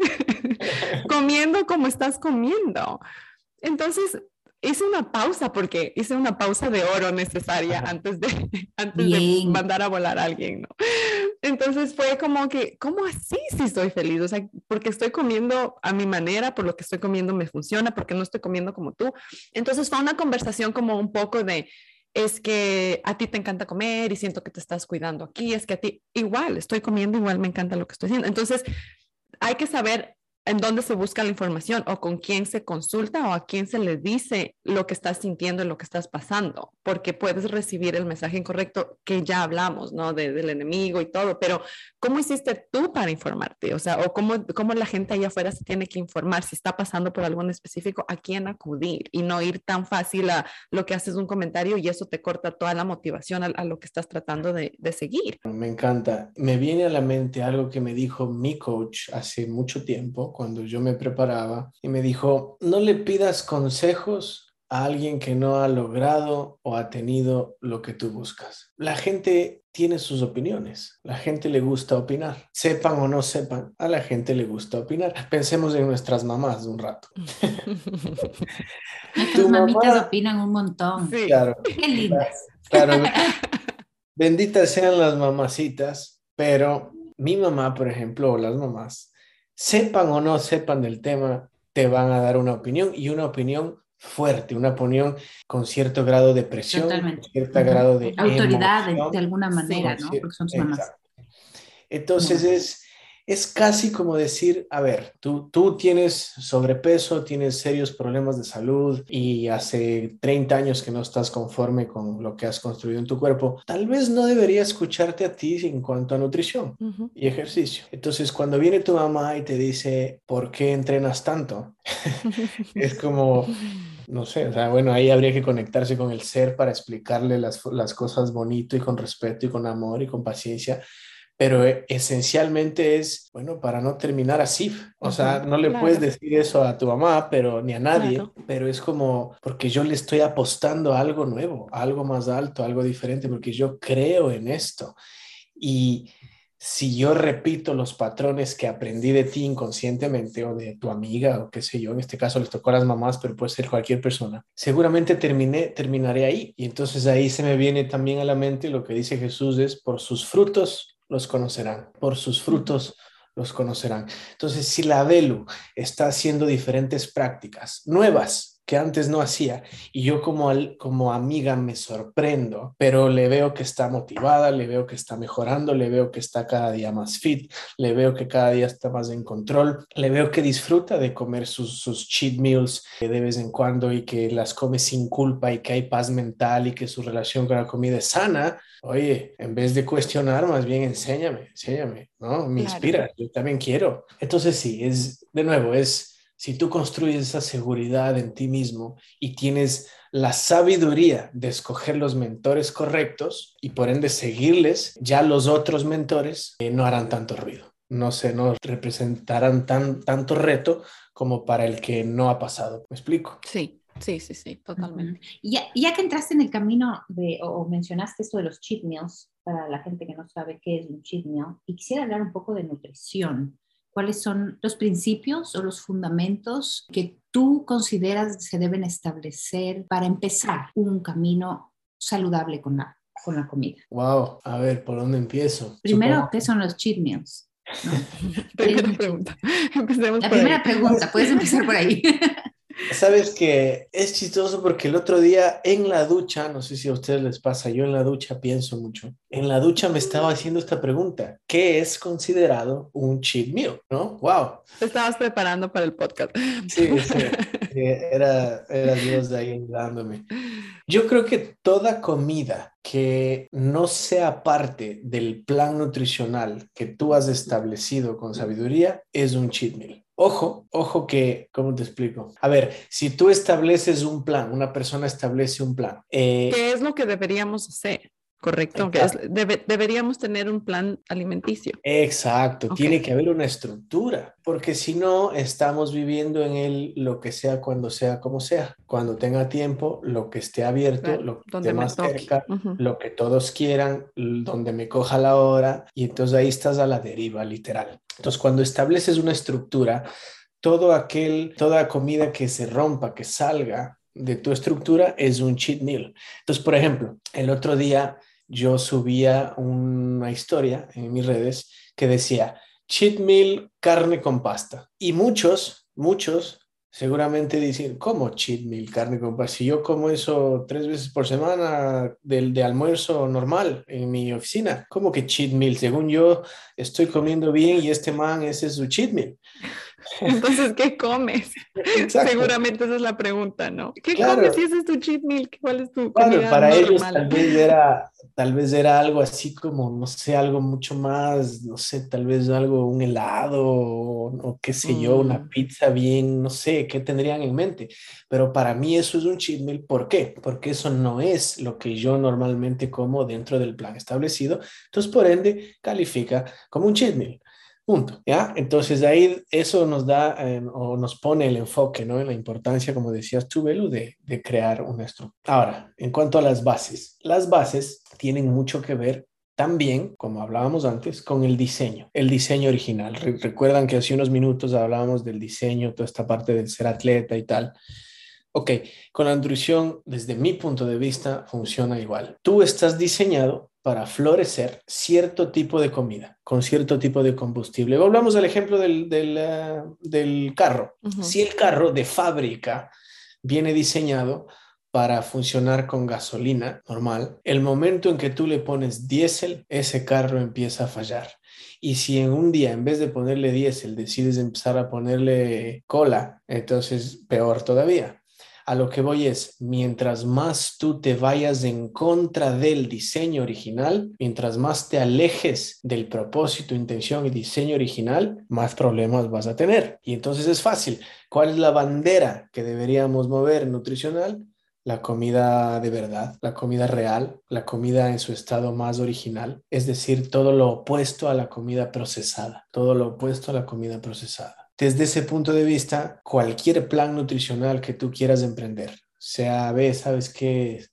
Comiendo como estás comiendo. Entonces hice una pausa porque hice una pausa de oro necesaria antes de, antes de Bien. mandar a volar a alguien, ¿no? Entonces fue como que, ¿cómo así si estoy feliz? O sea, porque estoy comiendo a mi manera, por lo que estoy comiendo me funciona, porque no estoy comiendo como tú. Entonces fue una conversación como un poco de, es que a ti te encanta comer y siento que te estás cuidando aquí, es que a ti igual, estoy comiendo, igual me encanta lo que estoy haciendo. Entonces hay que saber en dónde se busca la información o con quién se consulta o a quién se le dice lo que estás sintiendo y lo que estás pasando, porque puedes recibir el mensaje incorrecto que ya hablamos, ¿no? De, del enemigo y todo, pero ¿cómo hiciste tú para informarte? O sea, o cómo, cómo la gente allá afuera se tiene que informar, si está pasando por algo en específico, a quién acudir y no ir tan fácil a lo que haces un comentario y eso te corta toda la motivación a, a lo que estás tratando de, de seguir. Me encanta. Me viene a la mente algo que me dijo mi coach hace mucho tiempo, cuando yo me preparaba, y me dijo, no le pidas consejos a alguien que no ha logrado o ha tenido lo que tú buscas. La gente tiene sus opiniones, la gente le gusta opinar, sepan o no sepan, a la gente le gusta opinar. Pensemos en nuestras mamás un rato. Nuestras mamitas mamá, opinan un montón. Sí. Claro. Qué lindas. Claro, benditas sean las mamacitas, pero mi mamá, por ejemplo, o las mamás, sepan o no sepan del tema, te van a dar una opinión y una opinión fuerte, una opinión con cierto grado de presión, Totalmente. con cierto Uh-huh. grado de autoridad de, emoción, de alguna manera, sí, ¿no? sí, Porque son sus mamás. Exacto. Entonces uh-huh. es, es casi como decir, a ver, tú, tú tienes sobrepeso, tienes serios problemas de salud y hace treinta años que no estás conforme con lo que has construido en tu cuerpo, tal vez no debería escucharte a ti en cuanto a nutrición uh-huh. y ejercicio. Entonces, cuando viene tu mamá y te dice, ¿por qué entrenas tanto? Es como... No sé, o sea, bueno, ahí habría que conectarse con el ser para explicarle las, las cosas bonito y con respeto y con amor y con paciencia, pero esencialmente es, bueno, para no terminar así, o sea, no le claro. puedes decir eso a tu mamá, pero ni a nadie, claro. pero es como, porque yo le estoy apostando a algo nuevo, a algo más alto, a algo diferente, porque yo creo en esto, y si yo repito los patrones que aprendí de ti inconscientemente o de tu amiga o qué sé yo, en este caso les tocó a las mamás, pero puede ser cualquier persona, seguramente terminé, terminaré ahí. Y entonces ahí se me viene también a la mente lo que dice Jesús es, por sus frutos los conocerán, por sus frutos los conocerán. Entonces, si la Belu está haciendo diferentes prácticas nuevas, que antes no hacía, y yo como, al, como amiga me sorprendo, pero le veo que está motivada, le veo que está mejorando, le veo que está cada día más fit, le veo que cada día está más en control, le veo que disfruta de comer sus, sus cheat meals de vez en cuando y que las come sin culpa y que hay paz mental y que su relación con la comida es sana. Oye, en vez de cuestionar, más bien enséñame, enséñame, ¿no? Me claro. inspira, yo también quiero. Entonces sí, es, de nuevo, es... Si tú construyes esa seguridad en ti mismo y tienes la sabiduría de escoger los mentores correctos y por ende seguirles, ya los otros mentores eh, no harán tanto ruido. No se no representarán tan, tanto reto como para el que no ha pasado. ¿Me explico? Sí. Sí, sí, sí, totalmente. Uh-huh. Y ya, ya que entraste en el camino de, o, o mencionaste esto de los cheat meals, para la gente que no sabe qué es un cheat meal, y quisiera hablar un poco de nutrición. ¿Cuáles son los principios o los fundamentos que tú consideras se deben establecer para empezar un camino saludable con la, con la comida? Wow, a ver, ¿por dónde empiezo? Primero, Supongo... ¿qué son los cheat meals? ¿No? Primera pregunta. Empecemos la por primera ahí. pregunta, puedes empezar por ahí. Sabes que es chistoso porque el otro día en la ducha, no sé si a ustedes les pasa, yo en la ducha pienso mucho. En la ducha me estaba haciendo esta pregunta: ¿qué es considerado un cheat meal? ¿No? ¡Wow! Te estabas preparando para el podcast. Sí, sí. Era, era Dios de ahí ayudándome. Yo creo que toda comida que no sea parte del plan nutricional que tú has establecido con sabiduría es un cheat meal. Ojo, ojo que, ¿cómo te explico? A ver, si tú estableces un plan, una persona establece un plan. Eh, ¿Qué es lo que deberíamos hacer? Correcto, que es, debe, deberíamos tener un plan alimenticio. Exacto, okay. Tiene que haber una estructura, porque si no estamos viviendo en el lo que sea, cuando sea, como sea, cuando tenga tiempo, lo que esté abierto, claro, lo que esté más toque. cerca, uh-huh. lo que todos quieran, donde me coja la hora, y entonces ahí estás a la deriva, literal. Entonces, cuando estableces una estructura, todo aquel, toda comida que se rompa, que salga de tu estructura, es un cheat meal. Entonces, por ejemplo, el otro día yo subía una historia en mis redes que decía cheat meal, carne con pasta. Y muchos, muchos seguramente dicen, ¿cómo cheat meal, carne con pasta? Si yo como eso tres veces por semana del de almuerzo normal en mi oficina, ¿cómo que cheat meal? Según yo estoy comiendo bien y este man, ese es su cheat meal. Entonces, ¿qué comes? Exacto. Seguramente esa es la pregunta, ¿no? ¿Qué Claro. comes si ese es tu cheat meal? ¿Cuál es tu Claro, comida para ellos normal? tal vez era, tal vez era algo así como, no sé, algo mucho más, no sé, tal vez algo, un helado o, o qué sé yo, una Mm. pizza bien, no sé, qué tendrían en mente. Pero para mí eso es un cheat meal. ¿Por qué? Porque eso no es lo que yo normalmente como dentro del plan establecido. Entonces, por ende, califica como un cheat meal. Punto, ¿ya? Entonces ahí eso nos da eh, o nos pone el enfoque, ¿no? En la importancia, como decías tú, Belu, de, de crear una estructura. Ahora, en cuanto a las bases, las bases tienen mucho que ver también, como hablábamos antes, con el diseño, el diseño original. Re- recuerdan que hace unos minutos hablábamos del diseño, toda esta parte del ser atleta y tal. Ok, con la nutrición, desde mi punto de vista, funciona igual. Tú estás diseñado para florecer cierto tipo de comida, con cierto tipo de combustible. Hablamos del ejemplo del, del, uh, del carro. Uh-huh. Si el carro de fábrica viene diseñado para funcionar con gasolina normal, el momento en que tú le pones diésel, ese carro empieza a fallar. Y si en un día, en vez de ponerle diésel, decides empezar a ponerle cola, entonces peor todavía. A lo que voy es, mientras más tú te vayas en contra del diseño original, mientras más te alejes del propósito, intención y diseño original, más problemas vas a tener. Y entonces es fácil. ¿Cuál es la bandera que deberíamos mover nutricional? La comida de verdad, la comida real, la comida en su estado más original, es decir, todo lo opuesto a la comida procesada, todo lo opuesto a la comida procesada. Desde ese punto de vista, cualquier plan nutricional que tú quieras emprender, sea, ve, sabes que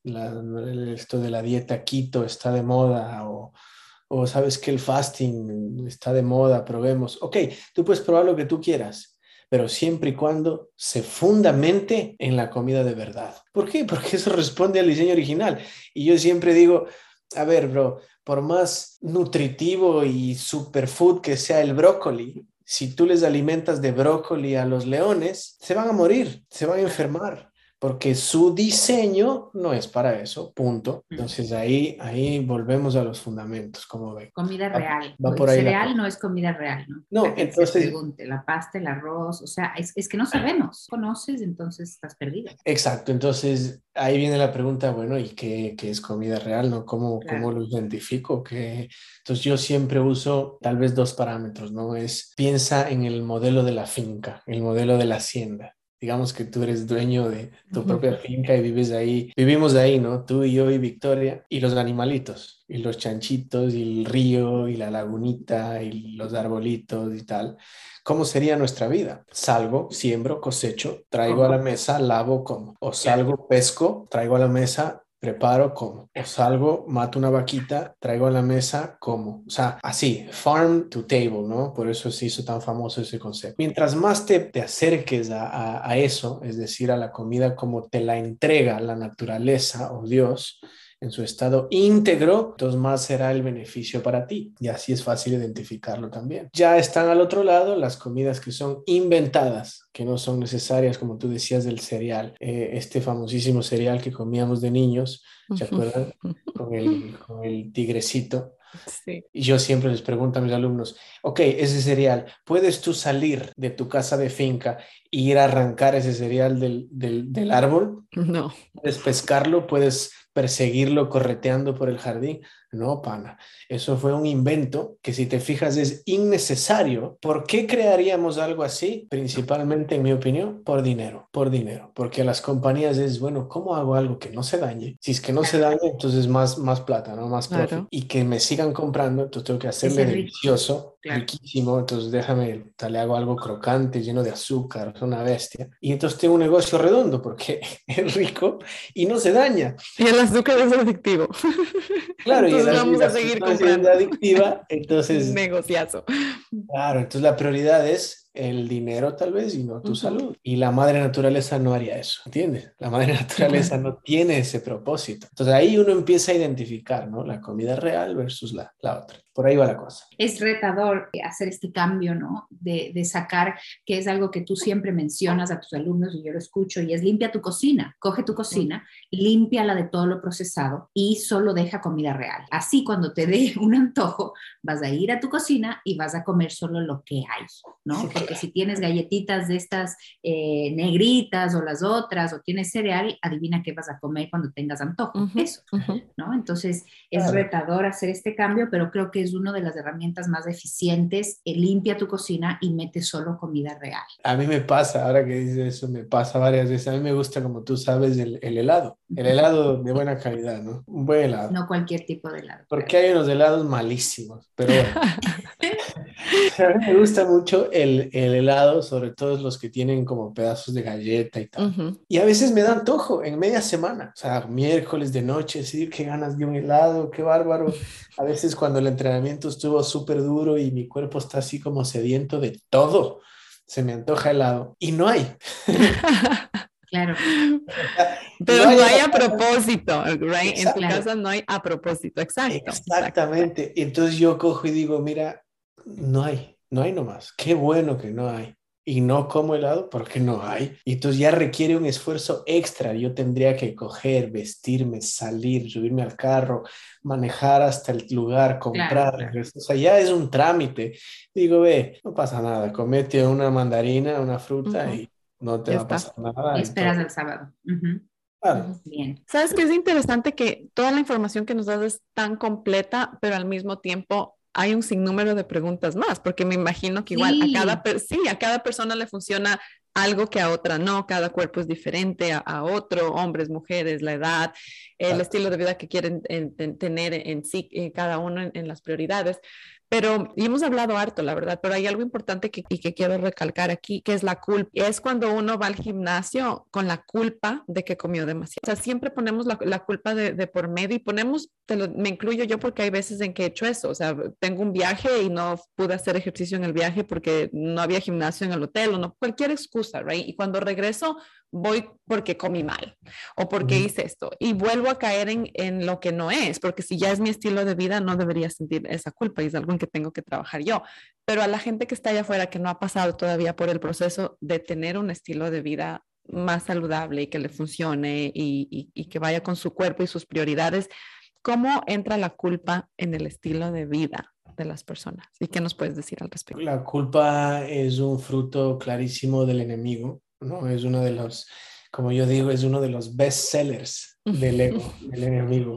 esto de la dieta keto está de moda o, o sabes que el fasting está de moda, probemos. Ok, tú puedes probar lo que tú quieras, pero siempre y cuando se fundamente en la comida de verdad. ¿Por qué? Porque eso responde al diseño original. Y yo siempre digo, a ver, bro, por más nutritivo y superfood que sea el brócoli, si tú les alimentas de brócoli a los leones, se van a morir, se van a enfermar, porque su diseño no es para eso, punto. Entonces ahí, ahí volvemos a los fundamentos, como ven. Comida Va, real. va por el ahí cereal la... no es comida real, ¿no? No, Para que entonces... se pregunte, la pasta, el arroz, o sea, es, es que no sabemos. Conoces, entonces estás perdido. Exacto, entonces ahí viene la pregunta, bueno, ¿y qué, qué es comida real, no? ¿Cómo, Claro. cómo lo identifico? ¿Qué? Entonces yo siempre uso tal vez dos parámetros, ¿no? Es piensa en el modelo de la finca, el modelo de la hacienda. Digamos que tú eres dueño de tu propia finca y vives ahí, vivimos ahí, ¿no? Tú y yo y Victoria y los animalitos, y los chanchitos, y el río, y la lagunita, y los arbolitos y tal. ¿Cómo sería nuestra vida? Salgo, siembro, cosecho, traigo a la mesa, lavo, como. O salgo, pesco, traigo a la mesa, preparo, como. O salgo, mato una vaquita, traigo a la mesa, como. O sea, así, farm to table, ¿no? Por eso se hizo tan famoso ese concepto. Mientras más te, te acerques a, a, a eso, es decir, a la comida como te la entrega la naturaleza o Dios, en su estado íntegro, entonces más será el beneficio para ti. Y así es fácil identificarlo también. Ya están al otro lado las comidas que son inventadas, que no son necesarias, como tú decías, del cereal. Eh, este famosísimo cereal que comíamos de niños, ¿se acuerdan? Con el, con el tigrecito. Sí. Y yo siempre les pregunto a mis alumnos, ok, ese cereal, ¿puedes tú salir de tu casa de finca e ir a arrancar ese cereal del, del, del árbol? No. ¿Puedes pescarlo? ¿Puedes perseguirlo correteando por el jardín? No, pana. Eso fue un invento que, si te fijas, es innecesario. ¿Por qué crearíamos algo así? Principalmente, en mi opinión, por dinero, por dinero. Porque a las compañías es, bueno, ¿cómo hago algo que no se dañe? Si es que no se daña, entonces más, más plata, ¿no? Más profit. Claro. Y que me sigan comprando, entonces tengo que hacerle Ese rico. delicioso, Claro. riquísimo. Entonces déjame, le hago algo crocante, lleno de azúcar, es una bestia. Y entonces tengo un negocio redondo porque es rico y no se daña. Y el azúcar es adictivo. Claro, y Entonces la, vamos la a seguir sustancia es comprando. adictiva, entonces, Negociazo. claro, entonces la prioridad es el dinero tal vez y no tu Ujú. salud. Y la madre naturaleza no haría eso, ¿entiendes? La madre naturaleza no tiene ese propósito. Entonces ahí uno empieza a identificar, ¿no? La comida real versus la, la otra. Por ahí va la cosa. Es retador hacer este cambio, ¿no? De, de sacar, que es algo que tú siempre mencionas a tus alumnos y yo lo escucho, y es limpia tu cocina. Coge tu cocina, límpiala de todo lo procesado y solo deja comida real. Así cuando te dé un antojo, vas a ir a tu cocina y vas a comer solo lo que hay, ¿no? Porque si tienes galletitas de estas eh, negritas o las otras, o tienes cereal, adivina qué vas a comer cuando tengas antojo. Ujú, Eso, ujú. ¿no? Entonces es Claro. retador hacer este cambio, pero creo que es una de las herramientas más eficientes. Eh, limpia tu cocina y mete solo comida real. A mí me pasa, ahora que dices eso, me pasa varias veces. A mí me gusta, como tú sabes, el, el helado. El helado de buena calidad, ¿no? Un buen helado. No cualquier tipo de helado. Porque hay unos helados malísimos, pero bueno. A mí me gusta mucho el, el helado, sobre todo los que tienen como pedazos de galleta y tal. Ujú. Y a veces me da antojo en media semana, o sea, miércoles de noche, decir qué ganas de un helado, qué bárbaro. A veces cuando el entrenamiento estuvo súper duro y mi cuerpo está así como sediento de todo, se me antoja helado y no hay. Claro. Pero No hay no en hay la a casa. propósito, right? En tu Exacto. casa no hay a propósito, exacto. exacto. Exactamente. Entonces yo cojo y digo, mira, no hay, no hay nomás. Qué bueno que no hay. Y no como helado porque no hay. Y entonces ya requiere un esfuerzo extra. Yo tendría que coger, vestirme, salir, subirme al carro, manejar hasta el lugar, comprar. Claro. regresar. O sea, ya es un trámite. Digo, ve, no pasa nada. Comete una mandarina, una fruta Ujú. y no te Ya va a está. pasar nada. Y Y esperas todo. al sábado. Ujú. Claro. Ujú. Bien. ¿Sabes qué es interesante? Que toda la información que nos das es tan completa, pero al mismo tiempo hay un sinnúmero de preguntas más, porque me imagino que igual a cada, Sí. per- sí, a cada persona le funciona algo que a otra no, cada cuerpo es diferente a, a otro, hombres, mujeres, la edad, el Exacto. estilo de vida que quieren en, en, tener en sí, eh, cada uno en, en las prioridades. Pero, y hemos hablado harto, la verdad, pero hay algo importante que, y que quiero recalcar aquí, que es la culpa. Es cuando uno va al gimnasio con la culpa de que comió demasiado. O sea, siempre ponemos la, la culpa de, de por medio y ponemos, te lo, me incluyo yo porque hay veces en que he hecho eso. O sea, tengo un viaje y no pude hacer ejercicio en el viaje porque no había gimnasio en el hotel o no, cualquier excusa, right? Y cuando regreso, voy porque comí mal o porque Ujú. hice esto y vuelvo a caer en, en lo que no es, porque si ya es mi estilo de vida, no debería sentir esa culpa y es algo en que tengo que trabajar yo. Pero a la gente que está allá afuera, que no ha pasado todavía por el proceso de tener un estilo de vida más saludable y que le funcione y, y, y que vaya con su cuerpo y sus prioridades, ¿cómo entra la culpa en el estilo de vida de las personas? ¿Y qué nos puedes decir al respecto? La culpa es un fruto clarísimo del enemigo, ¿no? Es uno de los, como yo digo, es uno de los best sellers del ego, del enemigo.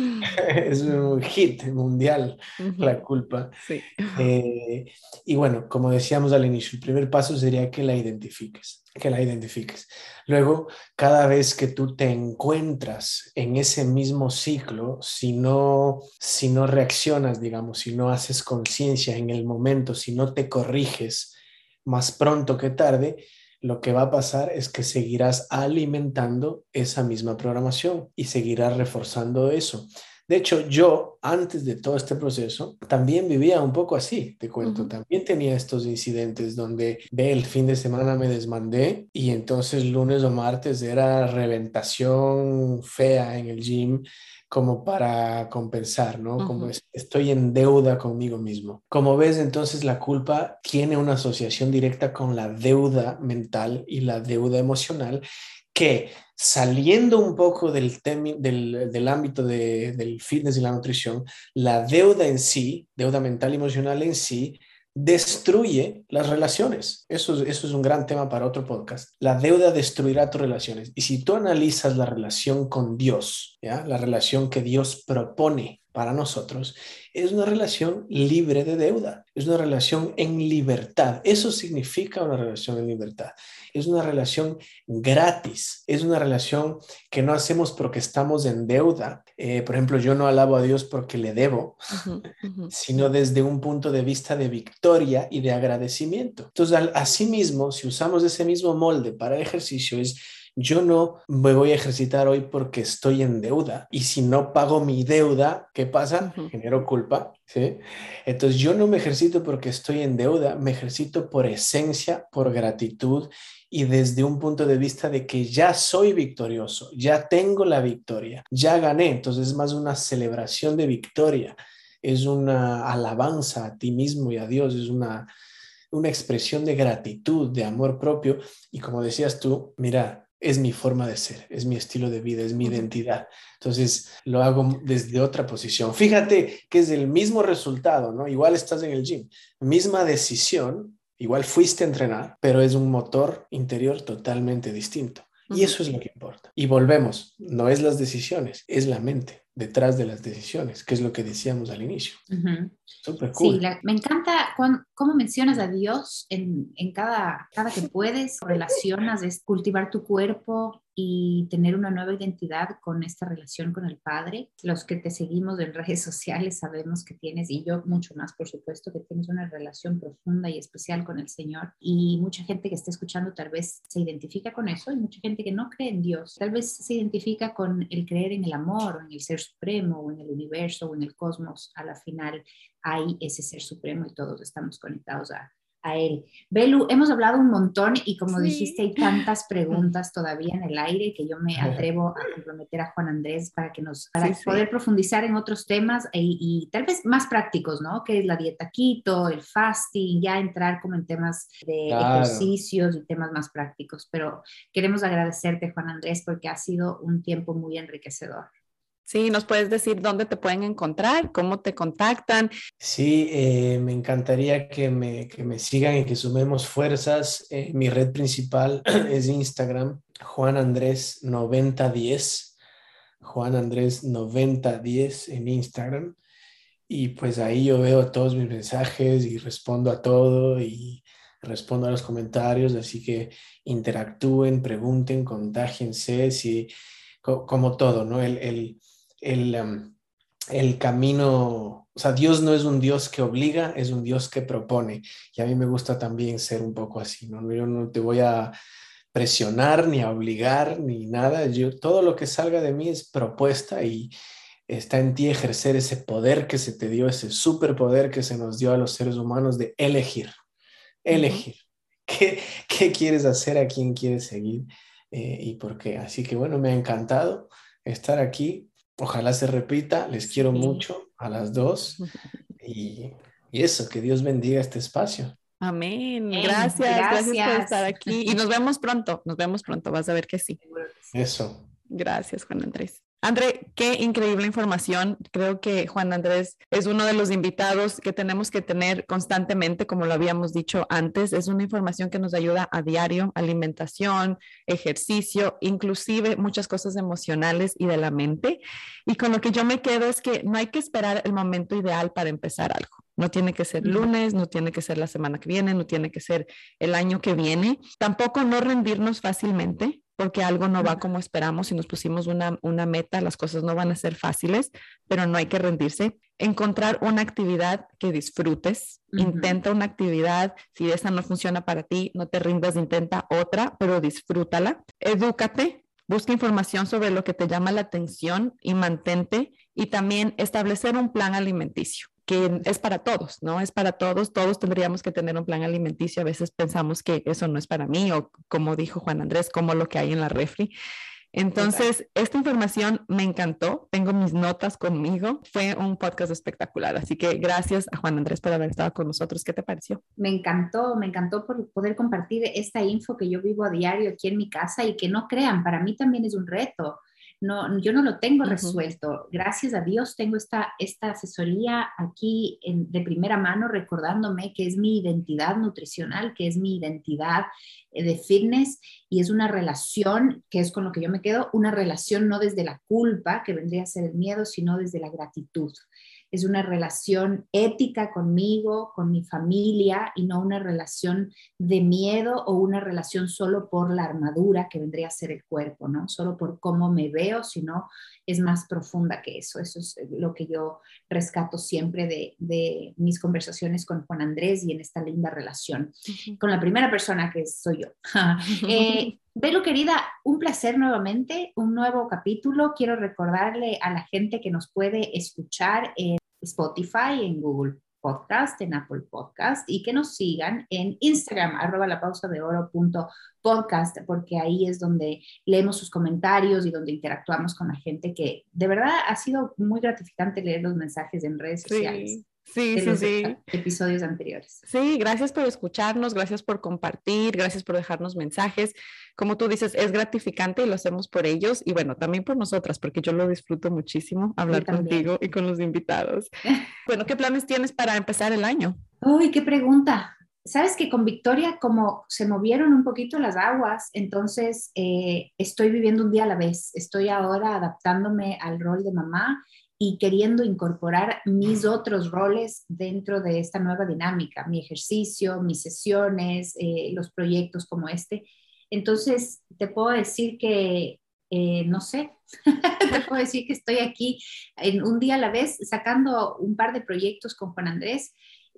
Es un hit mundial, la culpa. Sí. Eh, y bueno, como decíamos al inicio, el primer paso sería que la identifiques, que la identifiques. Luego, cada vez que tú te encuentras en ese mismo ciclo, si no, si no reaccionas, digamos, si no haces conciencia en el momento, si no te corriges más pronto que tarde, lo que va a pasar es que seguirás alimentando esa misma programación y seguirás reforzando eso. De hecho, yo, antes de todo este proceso, también vivía un poco así, te cuento. Uh-huh. También tenía estos incidentes donde, ve, el fin de semana me desmandé y entonces lunes o martes era reventación fea en el gym como para compensar, ¿no? Uh-huh. Como es, estoy en deuda conmigo mismo. Como ves, entonces la culpa tiene una asociación directa con la deuda mental y la deuda emocional, que saliendo un poco del, temi, del, del ámbito de, del fitness y la nutrición, la deuda en sí, deuda mental y emocional en sí, destruye las relaciones. Eso, eso es un gran tema para otro podcast. La deuda destruirá tus relaciones. Y si tú analizas la relación con Dios, ¿ya? La relación que Dios propone para nosotros, es una relación libre de deuda, es una relación en libertad. Eso significa una relación en libertad. Es una relación gratis, es una relación que no hacemos porque estamos en deuda. Eh, por ejemplo, yo no alabo a Dios porque le debo, uh-huh, uh-huh. sino desde un punto de vista de victoria y de agradecimiento. Entonces, al, asimismo, si usamos ese mismo molde para el ejercicio, es Yo no me voy a ejercitar hoy porque estoy en deuda. Y si no pago mi deuda, ¿qué pasa? Ujú. Genero culpa, ¿sí? Entonces yo no me ejercito porque estoy en deuda, me ejercito por esencia, por gratitud y desde un punto de vista de que ya soy victorioso, ya tengo la victoria, ya gané. Entonces es más una celebración de victoria, es una alabanza a ti mismo y a Dios, es una, una expresión de gratitud, de amor propio. Y como decías tú, mira, es mi forma de ser, es mi estilo de vida, es mi Ujú. identidad. Entonces lo hago desde otra posición. Fíjate que es el mismo resultado, ¿no? Igual estás en el gym, misma decisión, igual fuiste a entrenar, pero es un motor interior totalmente distinto. Y Ujú. eso es lo que importa. Y volvemos, no es las decisiones, es la mente detrás de las decisiones, que es lo que decíamos al inicio. Ujú. Súper Sí, cool. la- me encanta cuan- cómo mencionas a Dios en, en cada, cada que puedes, relacionas, es cultivar tu cuerpo y tener una nueva identidad con esta relación con el Padre. Los que te seguimos en redes sociales sabemos que tienes, y yo mucho más, por supuesto, que tienes una relación profunda y especial con el Señor. Y mucha gente que está escuchando tal vez se identifica con eso, y mucha gente que no cree en Dios, tal vez se identifica con el creer en el amor, o en el ser supremo, o en el universo, o en el cosmos. A la final hay ese ser supremo y todos estamos conectados a, a él. Belu, hemos hablado un montón y como dijiste, Sí. hay tantas preguntas todavía en el aire que yo me atrevo a comprometer a Juan Andrés para que nos, Sí, para sí. poder profundizar en otros temas y, y tal vez más prácticos, ¿no? Que es la dieta keto, el fasting, ya entrar como en temas de Claro. ejercicios y temas más prácticos. Pero queremos agradecerte, Juan Andrés, porque ha sido un tiempo muy enriquecedor. Sí, ¿nos puedes decir dónde te pueden encontrar, cómo te contactan? Sí, eh, me encantaría que me, que me sigan y que sumemos fuerzas. Eh, mi red principal es Instagram, Juan Andrés noventa diez, Juan Andrés noventa diez en Instagram. Y pues ahí yo veo todos mis mensajes y respondo a todo y respondo a los comentarios. Así que interactúen, pregunten, contágiense, si, co- como todo, ¿no? El, el, el, um, el camino, o sea, Dios no es un Dios que obliga, es un Dios que propone. Y a mí me gusta también ser un poco así, ¿no? Yo no te voy a presionar ni a obligar ni nada. Yo, todo lo que salga de mí es propuesta y está en ti ejercer ese poder que se te dio, ese superpoder que se nos dio a los seres humanos de elegir, Ujú. elegir. ¿Qué, qué quieres hacer? ¿A quién quieres seguir? Eh, ¿y por qué? Así que bueno, me ha encantado estar aquí. Ojalá se repita. Les quiero Sí. mucho a las dos. Y, y eso, que Dios bendiga este espacio. Amén. Bien, Gracias, gracias por estar gracias. aquí y nos vemos pronto, nos vemos pronto, vas a ver que sí. Seguro que sí. Eso. Gracias, Juan Andrés. André, qué increíble información. Creo que Juan Andrés es uno de los invitados que tenemos que tener constantemente, como lo habíamos dicho antes. Es una información que nos ayuda a diario, alimentación, ejercicio, inclusive muchas cosas emocionales y de la mente. Y con lo que yo me quedo es que no hay que esperar el momento ideal para empezar algo. No tiene que ser lunes, no tiene que ser la semana que viene, no tiene que ser el año que viene. Tampoco no rendirnos fácilmente porque algo no va como esperamos. Si nos pusimos una, una meta, las cosas no van a ser fáciles, pero no hay que rendirse. Encontrar una actividad que disfrutes. Uh-huh. Intenta una actividad. Si esa no funciona para ti, no te rindas, intenta otra, pero disfrútala. Edúcate. Busca información sobre lo que te llama la atención y mantente. Y también establecer un plan alimenticio, que es para todos, ¿no? Es para todos, todos tendríamos que tener un plan alimenticio. A veces pensamos que eso no es para mí o como dijo Juan Andrés, como lo que hay en la refri. Entonces, Total. Esta información me encantó, tengo mis notas conmigo, fue un podcast espectacular, así que gracias a Juan Andrés por haber estado con nosotros. ¿Qué te pareció? Me encantó, me encantó por poder compartir esta info que yo vivo a diario aquí en mi casa y que no crean, para mí también es un reto. No, yo no lo tengo resuelto. Uh-huh. Gracias a Dios tengo esta, esta asesoría aquí en, de primera mano recordándome que es mi identidad nutricional, que es mi identidad eh, de fitness y es una relación que es con lo que yo me quedo, una relación no desde la culpa, que vendría a ser el miedo, sino desde la gratitud. Es una relación ética conmigo, con mi familia y no una relación de miedo o una relación solo por la armadura que vendría a ser el cuerpo, ¿no? Solo por cómo me veo, sino es más profunda que eso. Eso es lo que yo rescato siempre de, de mis conversaciones con Juan Andrés y en esta linda relación uh-huh. con la primera persona que soy yo. eh, Belu, querida, un placer nuevamente, un nuevo capítulo. Quiero recordarle a la gente que nos puede escuchar en Spotify, en Google Podcast, en Apple Podcast, y que nos sigan en Instagram, arroba la pausa de oro punto podcast, porque ahí es donde leemos sus comentarios y donde interactuamos con la gente, que de verdad ha sido muy gratificante leer los mensajes en redes sociales. Sí. Sí, de sí, los sí. episodios anteriores. Sí, gracias por escucharnos, gracias por compartir, gracias por dejarnos mensajes. Como tú dices, es gratificante y lo hacemos por ellos y bueno, también por nosotras, porque yo lo disfruto muchísimo hablar contigo y con los invitados. Bueno, ¿qué planes tienes para empezar el año? Uy, qué pregunta. Sabes que con Victoria, como se movieron un poquito las aguas, entonces eh, estoy viviendo un día a la vez. Estoy ahora adaptándome al rol de mamá y queriendo incorporar mis otros roles dentro de esta nueva dinámica, mi ejercicio, mis sesiones, eh, los proyectos como este. Entonces, te puedo decir que, eh, no sé, te puedo decir que estoy aquí en un día a la vez sacando un par de proyectos con Juan Andrés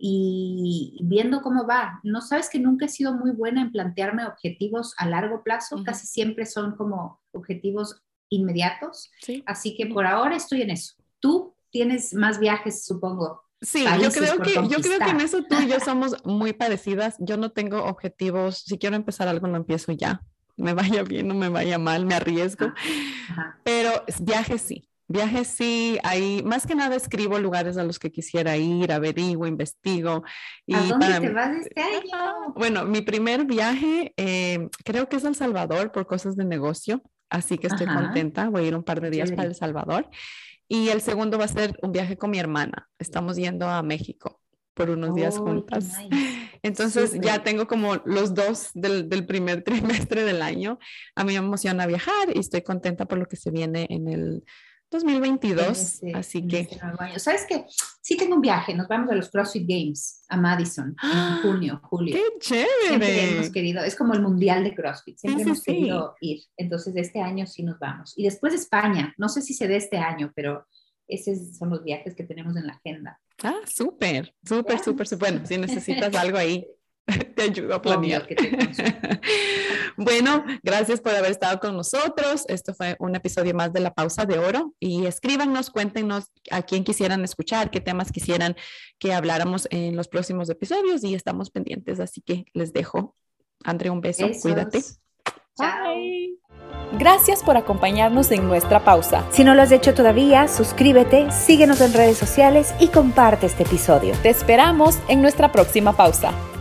y viendo cómo va. No sabes que nunca he sido muy buena en plantearme objetivos a largo plazo, uh-huh. casi siempre son como objetivos inmediatos, sí. Así que por ahora estoy en eso. Tú tienes más viajes, supongo. Sí, yo creo, que, yo creo que en eso tú y yo somos muy parecidas. Yo no tengo objetivos. Si quiero empezar algo, lo empiezo ya. Me vaya bien o me vaya mal, me arriesgo. Ajá. Ajá. Pero viajes sí. Viajes sí. Ahí, más que nada escribo lugares a los que quisiera ir, averiguo, investigo. Y ¿A dónde para... te vas este año? Bueno, mi primer viaje eh, creo que es a El Salvador por cosas de negocio. Así que estoy Ajá. contenta. Voy a ir un par de días sí. para El Salvador. Y el segundo va a ser un viaje con mi hermana. Estamos yendo a México por unos oh, días juntas. Nice. Entonces Super. Ya tengo como los dos del, del primer trimestre del año. A mí me emociona viajar y estoy contenta por lo que se viene en el dos mil veintidós. Ese, así que... ¿Sabes qué? Sí tengo un viaje. Nos vamos a los CrossFit Games a Madison en junio, julio. ¡Qué chévere! Siempre hemos querido, es como el mundial de CrossFit. Siempre sí, hemos sí, querido sí. ir. Entonces este año sí nos vamos. Y después España. No sé si se dé este año, pero esos son los viajes que tenemos en la agenda. Ah, súper, súper, súper, súper. Bueno, si necesitas algo ahí, te ayudo a planear. Que te Bueno, gracias por haber estado con nosotros. Esto fue un episodio más de La Pausa de Oro. Y escríbanos, cuéntenos a quién quisieran escuchar, qué temas quisieran que habláramos en los próximos episodios y estamos pendientes. Así que les dejo. Andrea, un beso. Besos. Cuídate. Chao. Bye. Gracias por acompañarnos en nuestra pausa. Si no lo has hecho todavía, suscríbete, síguenos en redes sociales y comparte este episodio. Te esperamos en nuestra próxima pausa.